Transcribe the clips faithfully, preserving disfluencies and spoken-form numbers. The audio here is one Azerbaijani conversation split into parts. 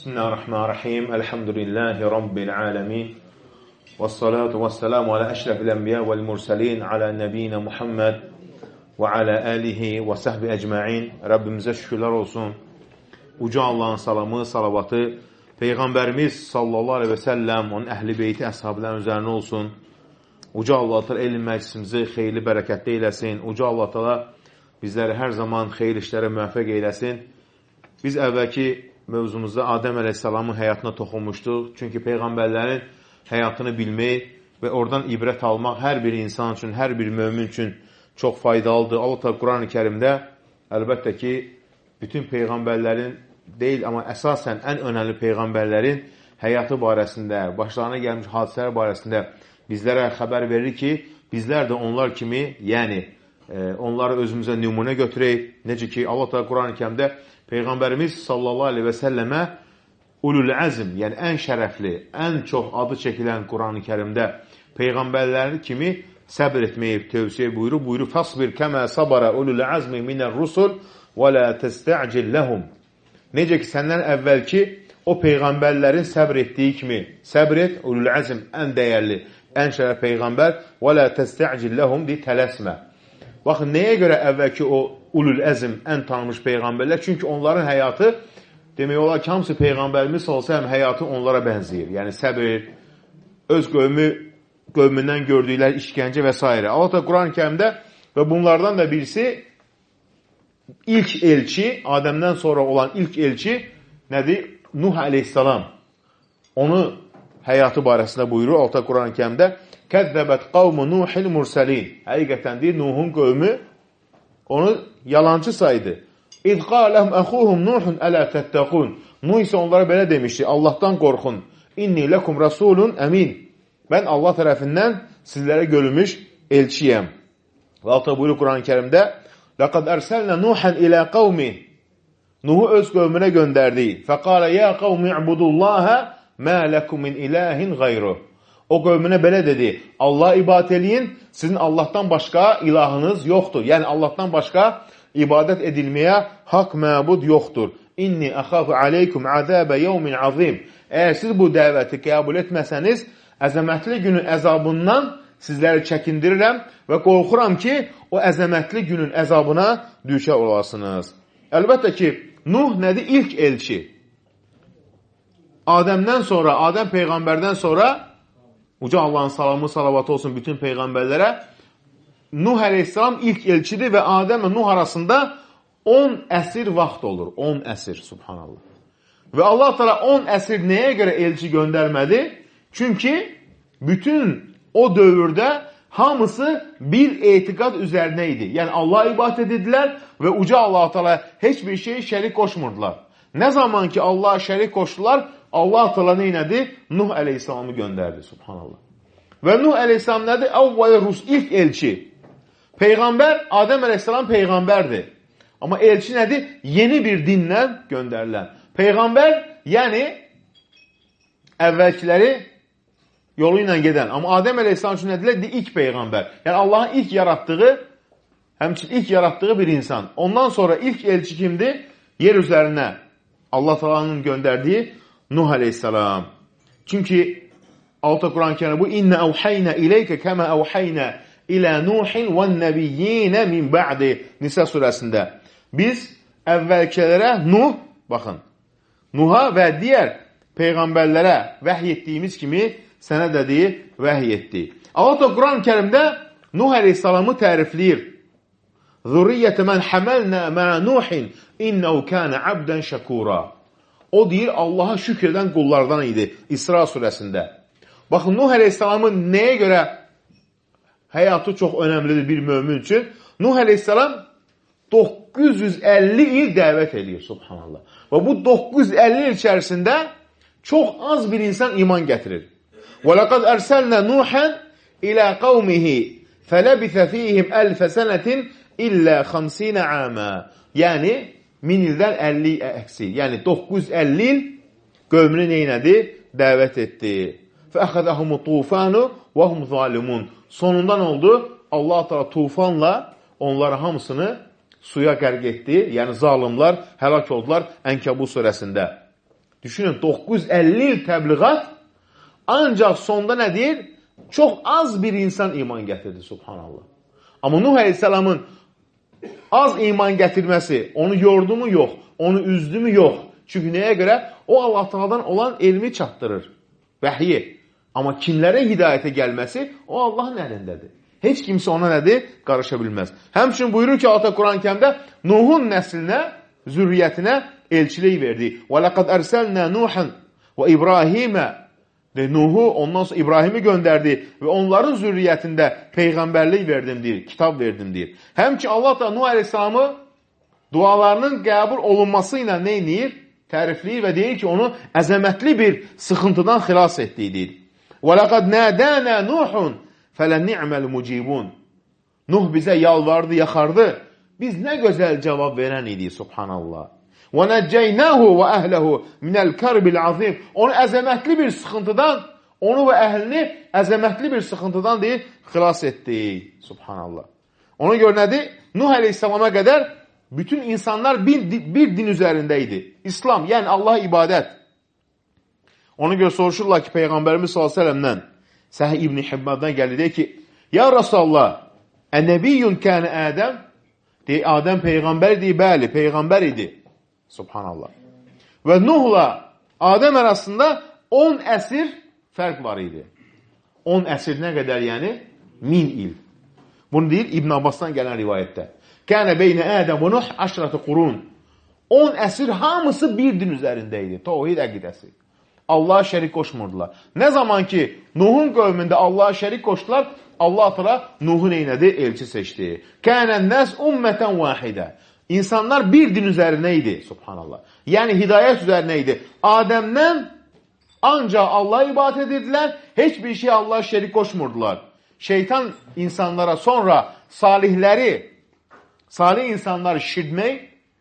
Bismillahirrahmanirrahim. Elhamdülillahi Rabbil alemin. Vessalatu vesselamu ala eşrefil enbiya vel mursalin ala nebiyina Muhammed ve ala alihi ve sahbi ecma'in. Rabbimize şükürler olsun. Uca Allah'ın salamı, salavatı Peygamberimiz sallallahu aleyhi ve sellem, onun ehli beyti, əshabların üzerine olsun. Uca Allah Teala elm məclisimizi xeyirli, bərəkətli eyləsin. Uca Allah Teala bizləri hər zaman xeyir işlərə müvəffəq eyləsin. Biz əvvəlki mövzumuzda Adəm əleyhissalamın həyatına toxunmuşduq. Çünki Peyğəmbərlərin həyatını bilmək və oradan ibrət almaq hər bir insan üçün, hər bir mömin üçün çox faydalıdır. Allah Teala Quran-ı Kərimdə əlbəttə ki, bütün Peyğəmbərlərin deyil, amma əsasən ən önəmli Peyğəmbərlərin həyatı barəsində, başlarına gəlmiş hadisələr barəsində bizlərə xəbər verir ki, bizlər də onlar kimi, yəni e, onları özümüzə nümunə götürək. Necə ki, Allah Teala Quran-ı Kərimdə Peyğəmbərimiz sallallahu aleyhi və səlləmə ulul əzm, yəni ən şərəfli, ən çox adı çəkilən Quran-ı Kərimdə Peyğəmbərləri kimi səbr etməyi tövsiyə buyurur. Buyurur, fəsbir kəmə sabara ulul əzmi minər rusul və lə təstəcil ləhum. Necə ki, səndən əvvəlki o Peyğəmbərlərin səbr etdiyi kimi səbr et, ulul əzm ən dəyərli, ən şərəf Peyğəmbər və lə təstəcil ləhum deyə tələsmə. Baxın, nəyə görə əvvəlki o ulul əzm ən tanınmış Peyğəmbərlər? Çünki onların həyatı, demək olar ki, hamısı Peyğəmbərimiz olsa həm həyatı onlara bənzəyir. Yəni səbir, öz qövmü, qövmündən gördükləri işgəncə və s. Allah da Quran-ı Kərimdə və bunlardan da birisi ilk elçi, Adəmdən sonra olan ilk elçi nədir? Nuh əleyhissalam. Onu həyatı barəsində buyurur Allah da Quran-ı Kərimdə Kəzzəbət qavmu Nuhil mursəlin. Həqiqətən deyir, Nuhun qövmü onu yalancı saydı. İz qaləhum əxuhum Nuhun ələ təttəqun. Nuh isə onlara belə demişdi, Allahdan qorxun. İnni ləkum rasulun əmin. Mən Allah tərəfindən sizlərə görülmüş elçiyəm. Və Allah buyurur Quran-ı Kərimdə Ləqəd ərsəlnə Nuhan ilə qavmi. Nuhu öz qövmünə göndərdi. Fəqalə yə qavmi i'budullahə mə ləkum min ilahin qayru. O qövmünə belə dedi, Allah ibadət eləyin, sizin Allahdan başqa ilahınız yoxdur. Yəni, Allahdan başqa ibadət edilməyə haqq məbud yoxdur. İnni əxafu aleykum əzəbə yevmin azim. Əgər siz bu dəvəti qəbul etməsəniz, əzəmətli günün əzabından sizləri çəkindirirəm və qorxuram ki, o əzəmətli günün əzabına düşər olasınız. Əlbəttə ki, Nuh nədir? İlk elçi. Adəmdən sonra, Adəm Peyğəmbərdən sonra Uca Allahın salamı, salavatı olsun bütün Peyğəmbərlərə. Nuh əleyhissalam ilk elçidir və Adəm və Nuh arasında on əsr vaxt olur. on əsr, subhanallah. Və Allah təala on əsr nəyə görə elçi göndərmədi? Çünki bütün o dövrdə hamısı bir etiqad üzərinə idi. Yəni Allah ibadət edirlər və Uca Allah təala heç bir şeyi şərik qoşmurdular. Nə zaman ki Allah şərik qoşdular, Allah Teala neynədi? Nuh əleyhissalamı göndərdi, subhanallah. Və Nuh əleyhissalam nədir? Əvvəl rus, ilk elçi. Peyğəmbər, Adəm əleyhissalam Peyğəmbərdir. Amma elçi nədir? Yeni bir dinlə göndərilən. Peyğəmbər, yəni əvvəlkiləri yolu ilə gedən. Amma Adəm əleyhissalam üçün nədirlər? İlk Peyğəmbər. Yəni Allahın ilk yaratdığı, həmçin ilk yaratdığı bir insan. Ondan sonra ilk elçi kimdir? Yer üzərinə Allah Teala'nın göndərdiyi Nuh əleyhissalam. Çünki Allah Quran-ı Kərimdə bu İnnə əvhəynə iləykə kəmə əvhəynə ilə Nuhin və nəbiyyinə min bə'di Nisa surəsində. Biz əvvəlkilərə Nuh, baxın, Nuha və digər Peyğəmbərlərə vəhy etdiyimiz kimi sənə də deyir, vəhy etdi. Allah Quran-ı Kərimdə Nuh əleyhissalamı tərifləyir. Zurriyyətə mən həməlnə mə Nuhin innəu kənə abdən şəkura. O deyir, Allaha şükür edən qullardan idi İsra surəsində. Baxın, Nuh əleyhissalamın nəyə görə həyatı çox önəmlidir bir mömin üçün? Nuh əleyhissalam doqquz yüz əlli il dəvət edir, subhanallah. Və bu doqquz yüz əlli il içərisində çox az bir insan iman gətirir. وَلَقَدْ أَرْسَلْنَا نُوحًا إِلَى قَوْمِهِ فَلَبِثَ فِيهِمْ أَلْفَ سَنَةٍ إِلَّا خَمْسِينَ عَامًا. Yəni, min ildən əlli əksi. Yəni, doqquz yüz əlli il qövmünü neynədi? Dəvət etdi. فَأَخَذَهُمُ طُوفَانُ وَهُمْ ظَالِمُونَ. Sonundan oldu, Allah Teala tufanla onları hamısını suya qərq etdi. Yəni, zalimlar həlak oldular Ənkəbut surəsində. Düşünün, doqquz yüz əlli il təbliğat, ancaq sonda nə deyir? Çox az bir insan iman gətirdi, subhanallah. Amma Nuh Aleyhisselamın az iman gətirməsi, onu yordu mu? Yox. Onu üzdü mü? Yox. Çünki nəyə görə? O Allah Taala'dan olan elmi çatdırır, vəhyi. Amma kimlərə hidayətə gəlməsi, o Allahın əlindədir. Heç kimsə ona nədir? Qarışa bilməz. Həmçinin buyurur ki, Allah Quran-Kərimdə Nuhun nəslinə, zürriyyətinə elçilik verdi. وَلَقَدْ أَرْسَلْنَا نُوحًا وَإِبْرَاهِيمَ Nuhu ondan sonra İbrahimi göndərdi və onların zürriyyətində peyğəmbərlik verdim deyir, kitab verdim deyir. Həmçinin Allah da Nuh Aleyhisselamı dualarının qəbul olunması ilə nə edir? Tərifləyir və deyir ki, onu əzəmətli bir sıxıntıdan xilas etdiyi deyir. وَلَقَدْ نَادَانَا نُوحٌ فَلَنِعْمَ الْمُجِيبُونَ Nuh bizə yalvardı, yaxardı. Biz nə gözəl cavab verən idi, subhanallah. وَنَجَّيْنَاهُ وَأَهْلَهُ مِنَ الْكَرْبِ الْعَظِيمِ Onu əzəmətli bir sıxıntıdan, onu və əhlini əzəmətli bir sıxıntıdan deyir, xilas etdi, subhanallah. Ona görə nədir? Nuh Aleyhisselama qədər bütün insanlar bir, bir din üzərində idi. İslam, yəni Allah'a ibadət. Ona görə soruşurlar ki, Peyğəmbərimiz sallallahu aleyhi ve sellem'dən, Səhih İbn-i Hibban'dan gəldi, deyir ki, Ya Rasulallah, Ənəbiyyun kənə Ədəm? Deyir, Adəm Peyğəmbər deyir, bəli, Peyğəmbər idi. Subhanallah. Və Nuhla Adəm arasında on əsr fərq var idi. on əsr nə qədər yəni? Min il. Bunu deyir İbn Abbas'dan gələn rivayətdə. Kənə beynə Ədəm və Nuh əşrətə qurun. on əsr hamısı bir din üzərində idi. Tavhid əqidəsi. Allah'a şərik qoşmurdular. Nə zaman ki Nuhun qövmündə Allah'a şərik qoşdular, Allah Teala Nuhun eynədi, elçi seçdi. Kənən nəs ümmətən vahidə. İnsanlar bir din üzərində idi, subhanallah. Yəni hidayət üzərində idi. Adəmdən ancaq Allah'a ibadət edirdilər, heç bir şey Allah'a şərik qoşmurdular. Şeytan insanlara sonra salihləri, salih insanları şişirtmək,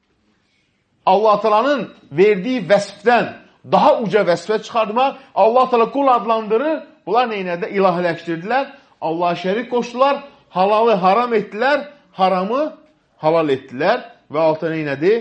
Allah Teala'nın verdiyi vəsfdən daha uca vəsfə çıxartmaq, Allah Teala qul adlandırır, bunlar neynədə ilahləşdirdilər, Allah'a şərik qoşdular, halalı haram etdilər, haramı halal etdilər və altına neynədi?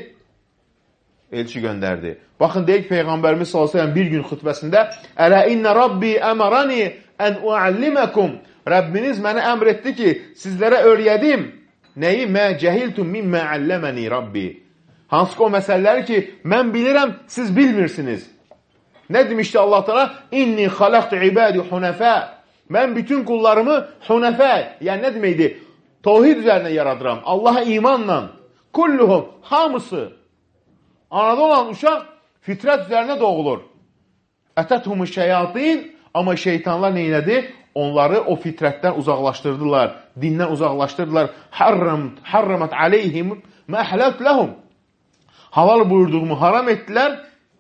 Elçi göndərdi. Baxın, deyək Peyğəmbərimiz sallallahu aleyhi ve sellem bir gün xütbəsində Ələ innə Rabbi əmərəni ən uəlliməkum Rəbbiniz mənə əmr etdi ki, sizlərə öyrədim. Nəyi? Mə cəhiltum mimmə əlləməni Rabbi. Hansı ki o məsələləri ki, mən bilirəm, siz bilmirsiniz. Nə demişdi Allah Teala? İnni xaləqtu ibadi hunəfə. Mən bütün qullarımı hunəfə, yəni nə deməkdir? Tavhid üzərində yaradıram. Allah'a imanla. Kulluhum, hamısı. Anada olan uşaq fitrət üzərində doğulur. Ətəthumu şeyatin, amma şeytanlar neynədi? Onları o fitrətdən uzaqlaşdırdılar, dindən uzaqlaşdırdılar. Harramat aleyhim məhləb ləhum. Halal buyurduğumu haram etdilər.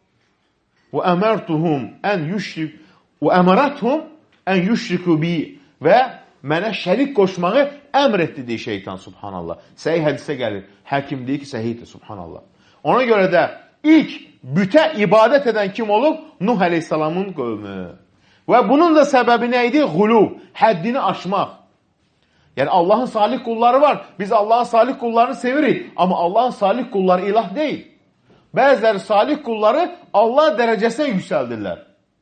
Və əmərtuhum ən yüşrik və əmərəthum ən yüşriku bi və mənə şərik qoşmağı əmr etdi deyir şeytan, subhanallah. Səhih hədisə gəlir. Həkim deyir ki, səhihdir, subhanallah. Ona görə də ilk bütə ibadət edən kim olub? Nuh Aleyhisselamın qövmü. Və bunun da səbəbi nə idi? Qulub, həddini aşmaq. Yəni Allahın salih qulları var. Biz Allahın salih qullarını sevirik. Amma Allahın salih qulları ilah deyil. Bəziləri salih qulları Allah dərəcəsinə yüksəldirlər.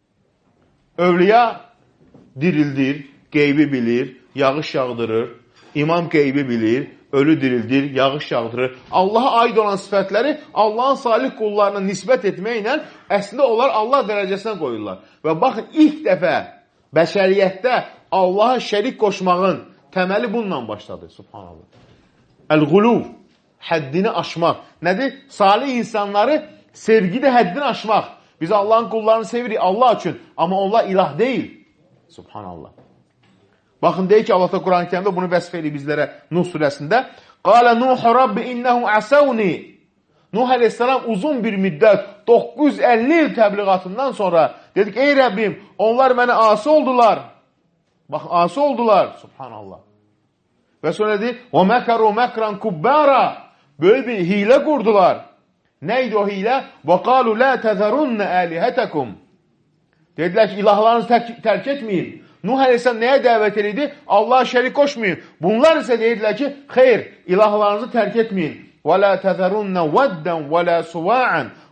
Övliya dirildir, qeybi bilir, yağış yağdırır, imam qeybi bilir, ölü dirildir, yağış yağdırır. Allaha aid olan sifətləri Allahın salih qullarına nisbət etməklə əslində onlar Allah dərəcəsinə qoyurlar. Və baxın, ilk dəfə bəşəriyyətdə Allaha şərik qoşmağın təməli bununla başladı, subhanallah. Əl-qulub, həddini aşmaq. Nədir? Salih insanları sevgidə həddini aşmaq. Biz Allahın qullarını sevirik Allah üçün, amma onlar ilah deyil. Subhanallah. Baxın, deyək ki, Allah da Quran-ı Kərimdə bunu vəsf edir bizlərə Nuh surəsində. Qalə Nuhu Rabbi innəhum əsəvni. Nuh Aleyhisselam uzun bir müddət, doqquz yüz əlli il təbliğatından sonra dedik, ey Rəbbim, onlar mənə asi oldular. Bax, asi oldular. Subhanallah. Və sonra dedi, o məkəru məkran kubbara. Böyük bir hilə qurdular. Neydi o hilə? Və qalu la təzərunnə əlihətəkum. Dedilər ki, ilahlarınızı tərk, tərk etməyin. Nuh Aleyhisselam nəyə dəvət edirdi? Allah'a şərik qoşmayın. Bunlar isə deyirlər ki, xeyr, ilahlarınızı tərk etməyin. Və la təzərunnə vəddən və la suva'an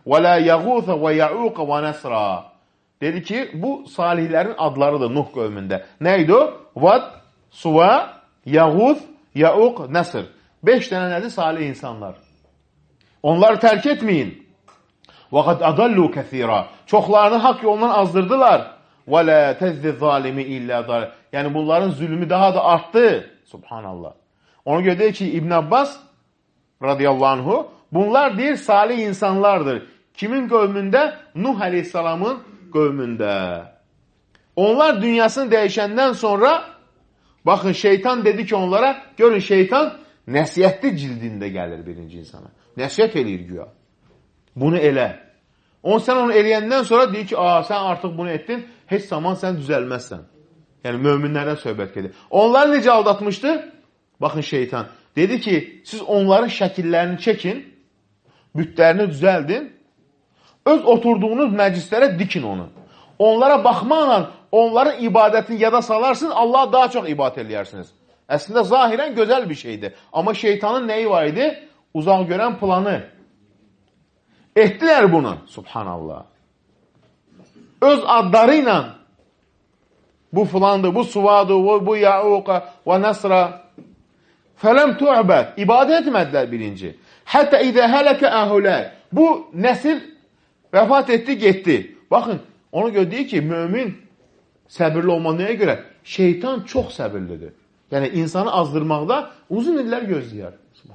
Və la yəğuth və yəuq və nəsra. Dedi ki, bu salihlərin adlarıdır Nuh qövmündə. Nə idi o? Vad, Suva, Yəğuth, Yəuq, Nəsr. Beş dənə nədir? Salih insanlar. Onları tərk etməyin. Və qad adallu kəthira. Çoxlarını haqq yolundan azdırdılar. Və la təzzi zalimi illə dalə. Yəni bunların zülmü daha da artdı. Subhanallah. Ona görə deyir ki, İbn Abbas radiyallahu anhu, bunlar deyir salih insanlardır. Kimin qövmündə? Nuh aleyhissalamın qövmündə. Onlar dünyasını dəyişəndən sonra, baxın, şeytan dedi ki onlara, görün şeytan nəsiyyətli cildində gəlir birinci insana. Nəsiyyət eləyir güya. Bunu elə. On, sən onu eləyəndən sonra deyir ki, aa, sən artıq bunu etdin, heç zaman sən düzəlməzsən. Yəni, möminlərdən söhbət gedir. Onları necə aldatmışdı? Baxın, şeytan. Dedi ki, siz onların şəkillərini çəkin, bütlərini düzəldin, öz oturduğunuz məclislərə dikin onu. Onlara baxmaqla onların ibadətini yada salarsın, Allah'a daha çox ibadət eləyərsiniz. Əslində, zahirən gözəl bir şeydir. Amma şeytanın nəyi var idi? Uzaq görən planı. Etdilər bunu, subhanallah. Öz adları ilə bu filandır, bu suvadır, bu ya'uqa və nəsra. Fələm tu'bəd. İbadə etmədilər birinci. Hətta idə hələkə əhülər. Bu nəsil vəfat etdi, getdi. Baxın, ona görə deyir ki, mömin səbirli olmanıya görə şeytan çox səbirlidir. Yəni, insanı azdırmaqda uzun illər gözləyər.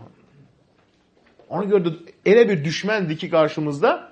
Ona görə də elə bir düşməndir ki, qarşımızda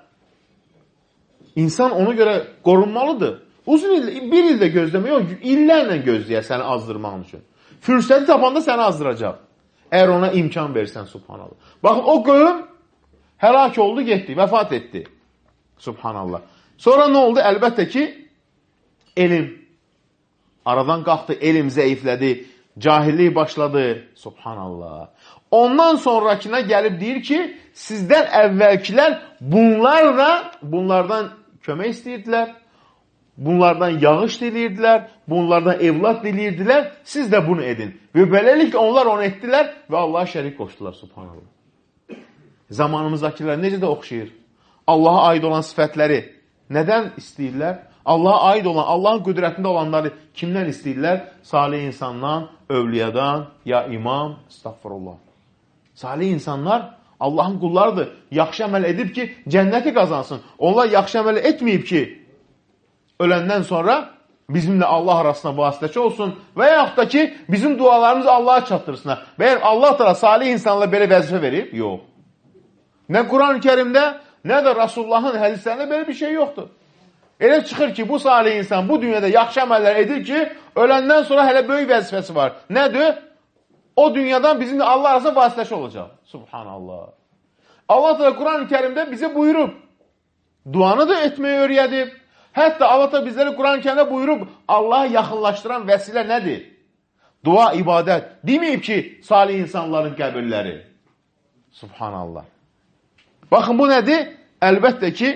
insan ona görə qorunmalıdır. Uzun il, bir ildə gözləmək, yox, illərlə gözləyər səni azdırmaq üçün. Fürsəti tapanda səni azdıracaq. Əgər ona imkan versən, subhanallah. Baxın, o qövm həlak oldu, getdi, vəfat etdi. Subhanallah. Sonra nə oldu? Əlbəttə ki, elm aradan qalxdı, elm zəiflədi, cahillik başladı. Subhanallah. Ondan sonrakına gəlib deyir ki, sizdən əvvəlkilər bunlarla, bunlardan kömək istəyirdilər, bunlardan yağış diləyirdilər, bunlardan evlad diləyirdilər, siz də bunu edin. Və beləliklə onlar onu etdilər və Allaha şərik qoşdular, subhanallah. Zamanımızdakilər necə də oxşayır? Allaha aid olan sifətləri nədən istəyirlər? Allaha aid olan, Allahın qüdrətində olanları kimdən istəyirlər? Salih insandan, övliyadan, ya imam, estağfurullah. Salih insanlar Allahın qullarıdır. Yaxşı əməl edib ki, cənnəti qazansın. Onlar yaxşı əməl etməyib ki, öləndən sonra bizimlə Allah arasına vasitəçi olsun və yaxud da ki, bizim dualarımızı Allaha çatdırsınlar. Və əgər Allah da salih insanlara belə vəzifə verib, yox. Nə Quran-ı Kərimdə, nə də Rasulullahın hədislərində belə bir şey yoxdur. Elə çıxır ki, bu salih insan bu dünyada yaxşı əməllər edir ki, öləndən sonra hələ böyük vəzifəsi var. Nədir? O dünyadan bizimlə Allah arasında vasitəçi olacaq. Subhanallah. Allah da Quran-ı Kərimdə bizə buyurub, duanı da etməyi öyrədib. Hətta Allah da bizləri Quran-ı Kərimdə buyurub, Allaha yaxınlaşdıran vəsilə nədir? Dua, ibadət. Deməyib ki, salih insanların qəbirləri. Subhanallah. Baxın, bu nədir? Əlbəttə ki,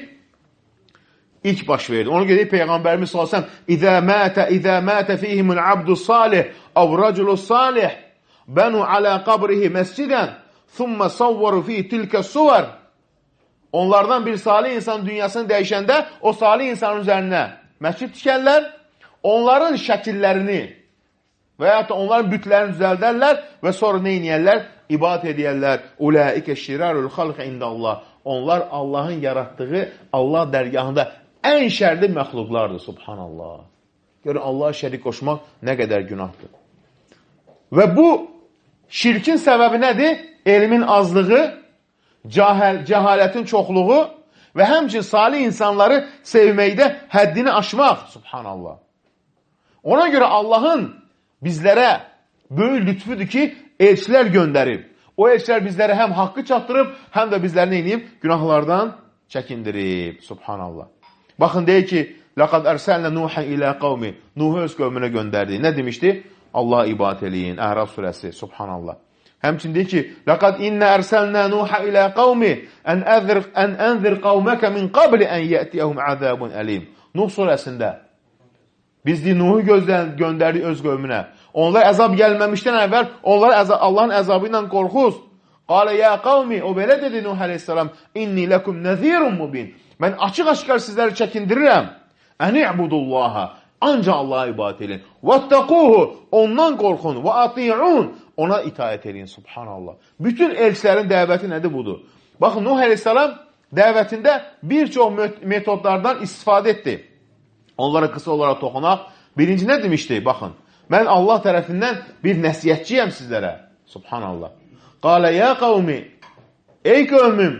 ilk baş verdi. Ona görə Peyğəmbərimiz sallallahu əleyhi və səlləm İzə mətə, izə mətə fihimul abdu salih, əv rəculus salih, bənu alə qabrihi məscidən, thumma savvaru fi tilkə suvər. Onlardan bir salih insan dünyasını dəyişəndə, o salih insanın üzərinə məscid tikərlər, onların şəkillərini və ya da onların bütlərini düzəldərlər və sonra nə inəyərlər? İbadət edəyərlər. Ulaikə şirarul xalq indəllah. Onlar Allahın yaratdığı, Allah dərgahında ən şərli məxluqlardır, subhanallah. Görün, Allaha şərik qoşmaq nə qədər günahdır. Və bu şirkin səbəbi nədir? Elmin azlığı, cəhal, cəhalətin çoxluğu və həmçin salih insanları sevməkdə həddini aşmaq, subhanallah. Ona görə Allahın bizlərə böyük lütfüdür ki, elçilər göndərib. O elçilər bizlərə həm haqqı çatdırıb, həm də bizləri neyiniyib? Günahlardan çəkindirib, subhanallah. Baxın, deyir ki, لَقَدْ أَرْسَلْنَا نُوحًا إِلَى قَوْمِ Nuhu öz qövmünə göndərdi. Nə demişdi? Allaha ibadət eləyin. Əhraf surəsi, subhanallah. Həmçin deyir ki, لَقَدْ إِنَّا أَرْسَلْنَا نُوحًا إِلَى قَوْمِ أَنْ أَنْذِرْ قَوْمَكَ مِنْ قَبْلِ أَنْ يَأْتِيَهُمْ عَذَابٌ أَلِيمٌ Nuh surəsində biz deyir, Nuhu göndərdik öz qövmünə. Onlar əzab gəlməmişdən əvvəl, onlar Allahın əzabı ilə qorxuz. Qalə ya qavmi, o belə dedi Nuh əleyhissalam, inni ləkum nəzirun mubin. Mən açıq-aşkar sizləri çəkindirirəm. Əni'budullaha, ancaq Allah'a ibadət edin. Vəttəquhu, ondan qorxun. Və ati'un, ona itaət edin. Subhanallah. Bütün elçilərin dəvəti nədir budur? Baxın, Nuh əleyhissalam dəvətində bir çox metodlardan istifadə etdi. Onlara qısa olaraq toxunaq. Birinci nə demişdi? Baxın, mən Allah tərəfindən bir nəsiyyətçiyəm sizlərə. Subhanallah. Qalə ya qavmi, ey qövmüm,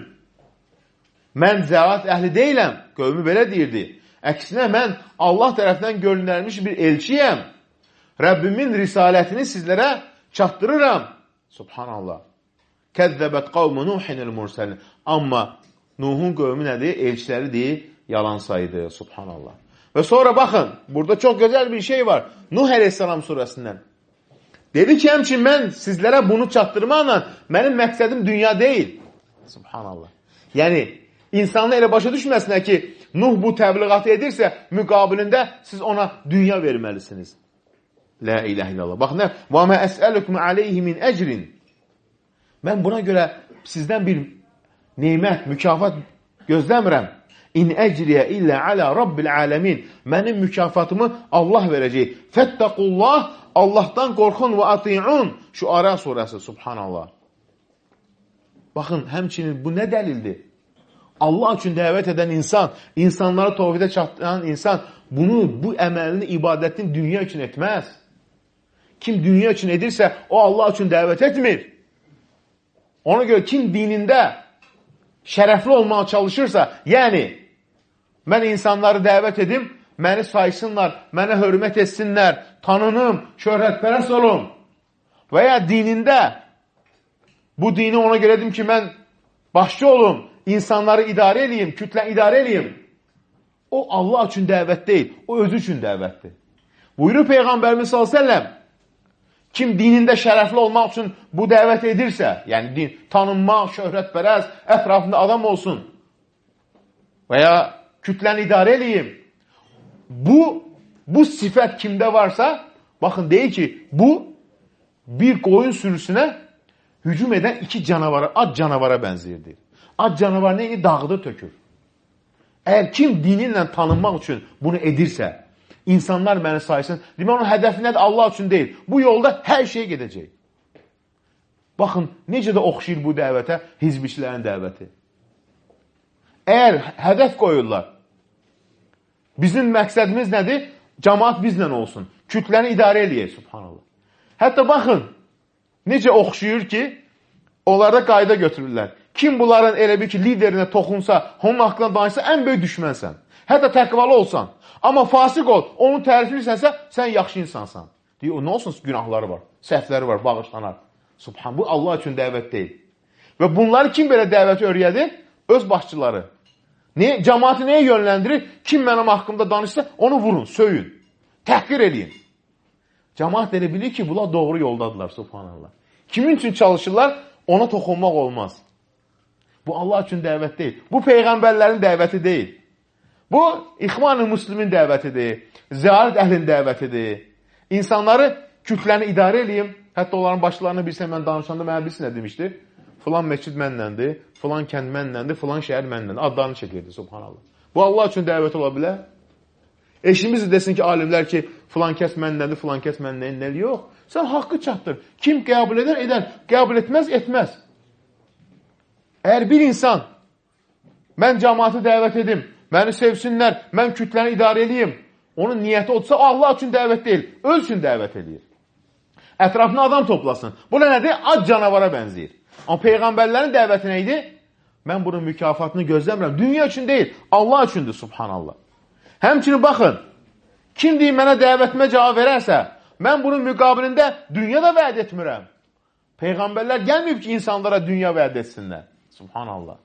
mən zəat əhli deyiləm. Qövmü belə deyirdi. Əksinə, mən Allah tərəfindən göndərilmiş bir elçiyəm. Rəbbimin risalətini sizlərə çatdırıram. Subhanallah. Kəzzəbət qavmu Nuhinil mursəlin. Amma Nuhun qövmü nədir? Elçiləridir, yalan saydı. Subhanallah. Və sonra baxın, burada çox gözəl bir şey var. Nuh əleyhissalam surəsindən. Dedi ki, həmçin mən sizlərə bunu çatdırmaqla, mənim məqsədim dünya deyil. Subhanallah. Yəni, insanlar elə başa düşməsinlər ki, Nuh bu təbliğatı edirsə, müqabilində siz ona dünya verməlisiniz. La ilahe illallah. Bax, nə? وَمَا أَسْأَلُكُمْ عَلَيْهِ مِنْ əcrin. Mən buna görə sizdən bir neymət, mükafat gözləmirəm. İn əcriyə illə alə rabbil aləmin. Mənim mükafatımı Allah verəcək. Fəttəqullah, Allahdan qorxun və ati'un. Şu Ara surəsi, subhanallah. Baxın, həmçinin bu nə dəlildir? Allah üçün dəvət edən insan, insanları tövhidə çatdıran insan, bunu, bu əməlini, ibadətini dünya üçün etməz. Kim dünya üçün edirsə, o Allah üçün dəvət etmir. Ona görə kim dinində şərəfli olmağa çalışırsa, yəni, mən insanları dəvət edim, məni saysınlar, mənə hörmət etsinlər, tanınım, şöhrətpərəst olum. Və ya dinində bu dini ona görə edim ki, mən başçı olum, insanları idarə edeyim, kütlə idarə edeyim. O Allah üçün dəvət deyil, o özü üçün dəvətdir. Buyurur Peyğəmbərimiz sallallahu əleyhi və səlləm, kim dinində şərəfli olmaq üçün bu dəvət edirsə, yəni din, tanınmaq, şöhrətpərəst, ətrafında adam olsun və ya kütləni idarə edeyim. Bu, bu sifət kimdə varsa, baxın, deyir ki, bu bir qoyun sürüsünə hücum edən iki canavara, ad canavara bənzəyirdir. Ad canavar neyini? Dağıdır, tökür. Əgər kim dininlə tanınmaq üçün bunu edirsə, insanlar məni saysın, demək onun hədəfi nədir? Allah üçün deyil. Bu yolda hər şey gedəcək. Baxın, necə də oxşayır bu dəvətə hizbiçilərin dəvəti. Əgər hədəf qoyurlar, bizim məqsədimiz nədir? Cəmaat bizlə olsun. Kütləni idarə eləyək, subhanallah. Hətta baxın, necə oxşayır ki, onlarda qayda götürürlər. Kim bunların elə bir ki, liderinə toxunsa, onun haqqında danışsa, ən böyük düşmənsən. Hətta təqvalı olsan. Amma fasıq ol, onu təriflirsənsə, sən yaxşı insansan. Deyir, o nə olsun? Günahları var, səhvləri var, bağışlanar. Subhan, bu Allah üçün dəvət deyil. Və bunları kim belə dəvəti öyrədir? Öz başçıları. Ne? Cəmaatı nəyə yönləndirir? Kim mənim haqqımda danışsa, onu vurun, söyün. Təhqir edin. Cəmaat elə bilir ki, bunlar doğru yoldadırlar, subhanallah. Kimin üçün çalışırlar? Ona toxunmaq olmaz. Bu Allah üçün dəvət deyil. Bu Peyğəmbərlərin dəvəti deyil. Bu, İxvan-ı Müslimin dəvətidir. Ziyarət əhlin dəvətidir. İnsanları kütləni idarə edeyim. Hətta onların başlarını bilsə, mən danışanda mənə bilsin nə demişdir? Filan məscid mənləndir, filan kənd mənləndir, filan şəhər mənləndir. Adlarını çəkirdi, subhanallah. Bu Allah üçün dəvət ola bilər. Eşimiz desin ki, alimlər ki, filan kəs mənləndir, filan kəs mənləndir. Yox, sən haqqı çatdır. Kim qəbul edər, edər. Qəbul etməz, etməz. Əgər bir insan, mən cəmaatı dəvət edim, məni sevsinlər, mən kütləni idarə edeyim, onun niyyəti olsa, Allah üçün dəvət deyil, öz üçün dəvət edir. Ətrafına adam toplasın. Bu nədir? Ad canavara bənzəyir. Amma Peyğəmbərlərin dəvəti nə idi? Mən bunun mükafatını gözləmirəm. Dünya üçün deyil, Allah üçündür, subhanallah. Həmçinin baxın, kim deyir mənə dəvətimə cavab verərsə, mən bunun müqabilində dünya da vəd etmirəm. Peyğəmbərlər gəlməyib ki, insanlara dünya vəd etsinlər. Subhanallah.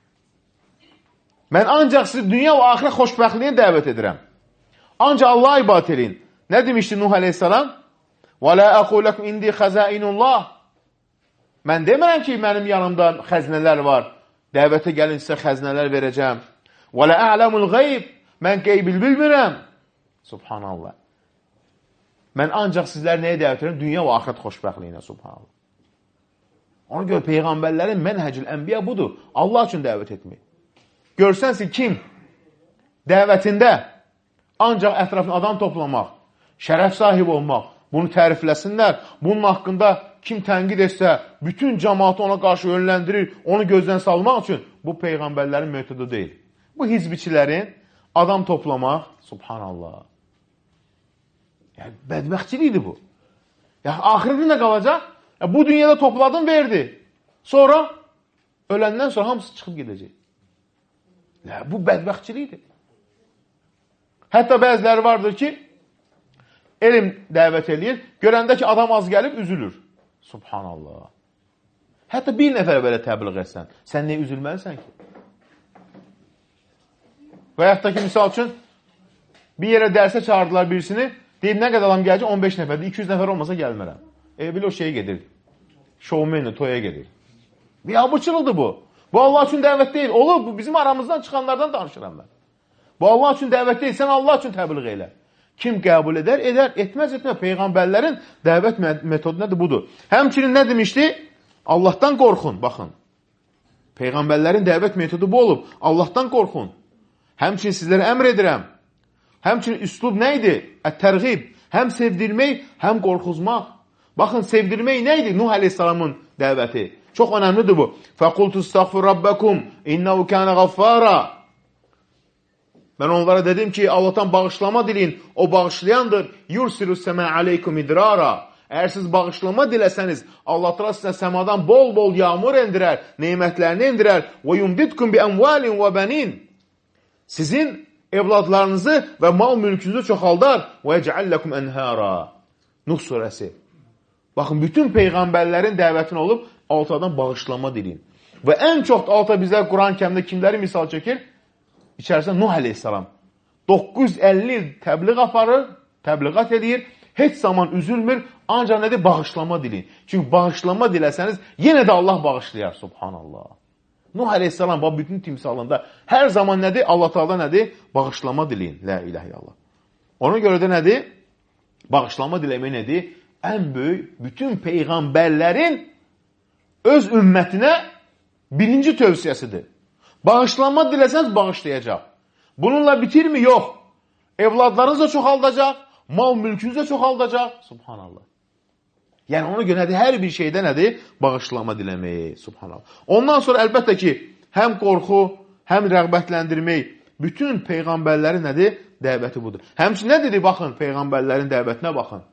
Mən ancaq sizi dünya və axirət xoşbəxtliyə dəvət edirəm. Ancaq Allah'a ibadət edin. Nə demişdi Nuh əleyhissalam? Və la aqulakum indi xəzainullah. Mən demirəm ki, mənim yanımda xəzinələr var. Dəvətə gəlin sizə xəzinələr verəcəm. Və la a'lamul gayb. Mən qeybi bilmirəm. Subhanallah. Mən ancaq sizlər nəyə dəvət edirəm? Dünya və axirət xoşbəxtliyinə, subhanallah. Ona görə Peyğəmbərlərin mənhəcül ənbiya budur. Allah üçün dəvət etmək. Görsənsin kim dəvətində ancaq ətrafına adam toplamaq, şərəf sahibi olmaq, bunu tərifləsinlər, bunun haqqında kim tənqid etsə, bütün cəmaatı ona qarşı yönləndirir, onu gözdən salmaq üçün bu Peyğəmbərlərin metodu deyil. Bu hizbiçilərin adam toplamaq, subhanallah. Yəni, bədbəxtçilikdir bu. Yəni, ahirində nə qalacaq? Yəni, bu dünyada topladın, verdi. Sonra, öləndən sonra hamısı çıxıb gedəcək. Yəni, bu bədbəxtçilikdir. Hətta bəziləri vardır ki, elm dəvət eləyir, görəndə ki, adam az gəlib, üzülür. Subhanallah. Hətta bir nəfər belə təbliğ etsən, sən niyə üzülməlisən ki? Və yaxud da ki, misal üçün, bir yerə dərsə çağırdılar birisini, deyib, nə qədər adam gələcək? on beş nəfərdir, iki yüz nəfər olmasa gəlmərəm. E, bil o şeyə gedir. Şovmenlə, toya gedir. Bir abırçılıqdır bu. Bu Allah üçün dəvət deyil. Olur, bu bizim aramızdan çıxanlardan danışıram mən. Bu Allah üçün dəvət deyil, sən Allah üçün təbliğ elə. Kim qəbul edər, edər, etməz, etməz. Peyğəmbərlərin dəvət metodu nədir? Budur. Həmçinin nə demişdi? Allahdan qorxun, baxın. Peyğəmbərlərin dəvət metodu bu olub. Allahdan qorxun. Həmçinin sizlərə əmr edirəm. Həmçinin üslub nə idi? Ət-tərğib. Həm sevdirmək, həm qorxuzmaq. Baxın, sevdirmək nə idi? Nuh əleyhissalamın dəvəti. Çox önəmlidir bu. Fəqultu istəğfir rabbəkum, innəhu kənə qaffara. Mən onlara dedim ki, Allahdan bağışlama dileyin. O bağışlayandır. Yursilus səmə aleykum idrara. Əgər siz bağışlama diləsəniz, Allah təala sizə səmadan bol-bol yağmur endirər, nemətlərini endirər. Və yumdidkum bi amwalin və banin. Sizin evladlarınızı və mal mülkünüzü çoxaldar. Və yec'allakum enhara. Nuh surəsi. Baxın, bütün peyğəmbərlərin dəvətin olub, altadan bağışlama dileyin. Və ən çox alta bizə Quran-Kərimdə kimləri misal çəkir? İçərisində Nuh əleyhissalam doqquz yüz əlli il təbliğ aparır, təbliğat edir, heç zaman üzülmür, ancaq nədir? Bağışlama dileyin. Çünki bağışlama diləsəniz, yenə də Allah bağışlayar, subhanallah. Nuh əleyhissalam bu bütün timsalında hər zaman nədir? Allah Teala nədir? Bağışlama dileyin. La ilahe illallah. Ona görə də nədir? Bağışlama diləmək nədir? Ən böyük bütün peyğəmbərlərin öz ümmətinə birinci tövsiyəsidir. Bağışlanma diləsəniz bağışlayacaq. Bununla bitirmi? Yox. Evladlarınız da çoxaldacaq, mal mülkünüz də çoxaldacaq. Subhanallah. Yəni ona görə nədir? Hər bir şeydə nədir? Bağışlama diləmək. Subhanallah. Ondan sonra əlbəttə ki, həm qorxu, həm rəğbətləndirmək, bütün peyğəmbərlərin nədir? Dəvəti budur. Həmçin nə dedi? Baxın, peyğəmbərlərin dəvətinə baxın.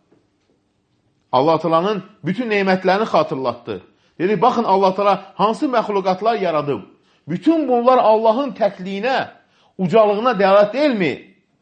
Allah Taala'nın bütün nemətlərini xatırlatdı. Dedi, baxın Allah Taala hansı məxluqatlar yaradıb. Bütün bunlar Allahın təkliyinə, ucalığına dəlalət deyilmi?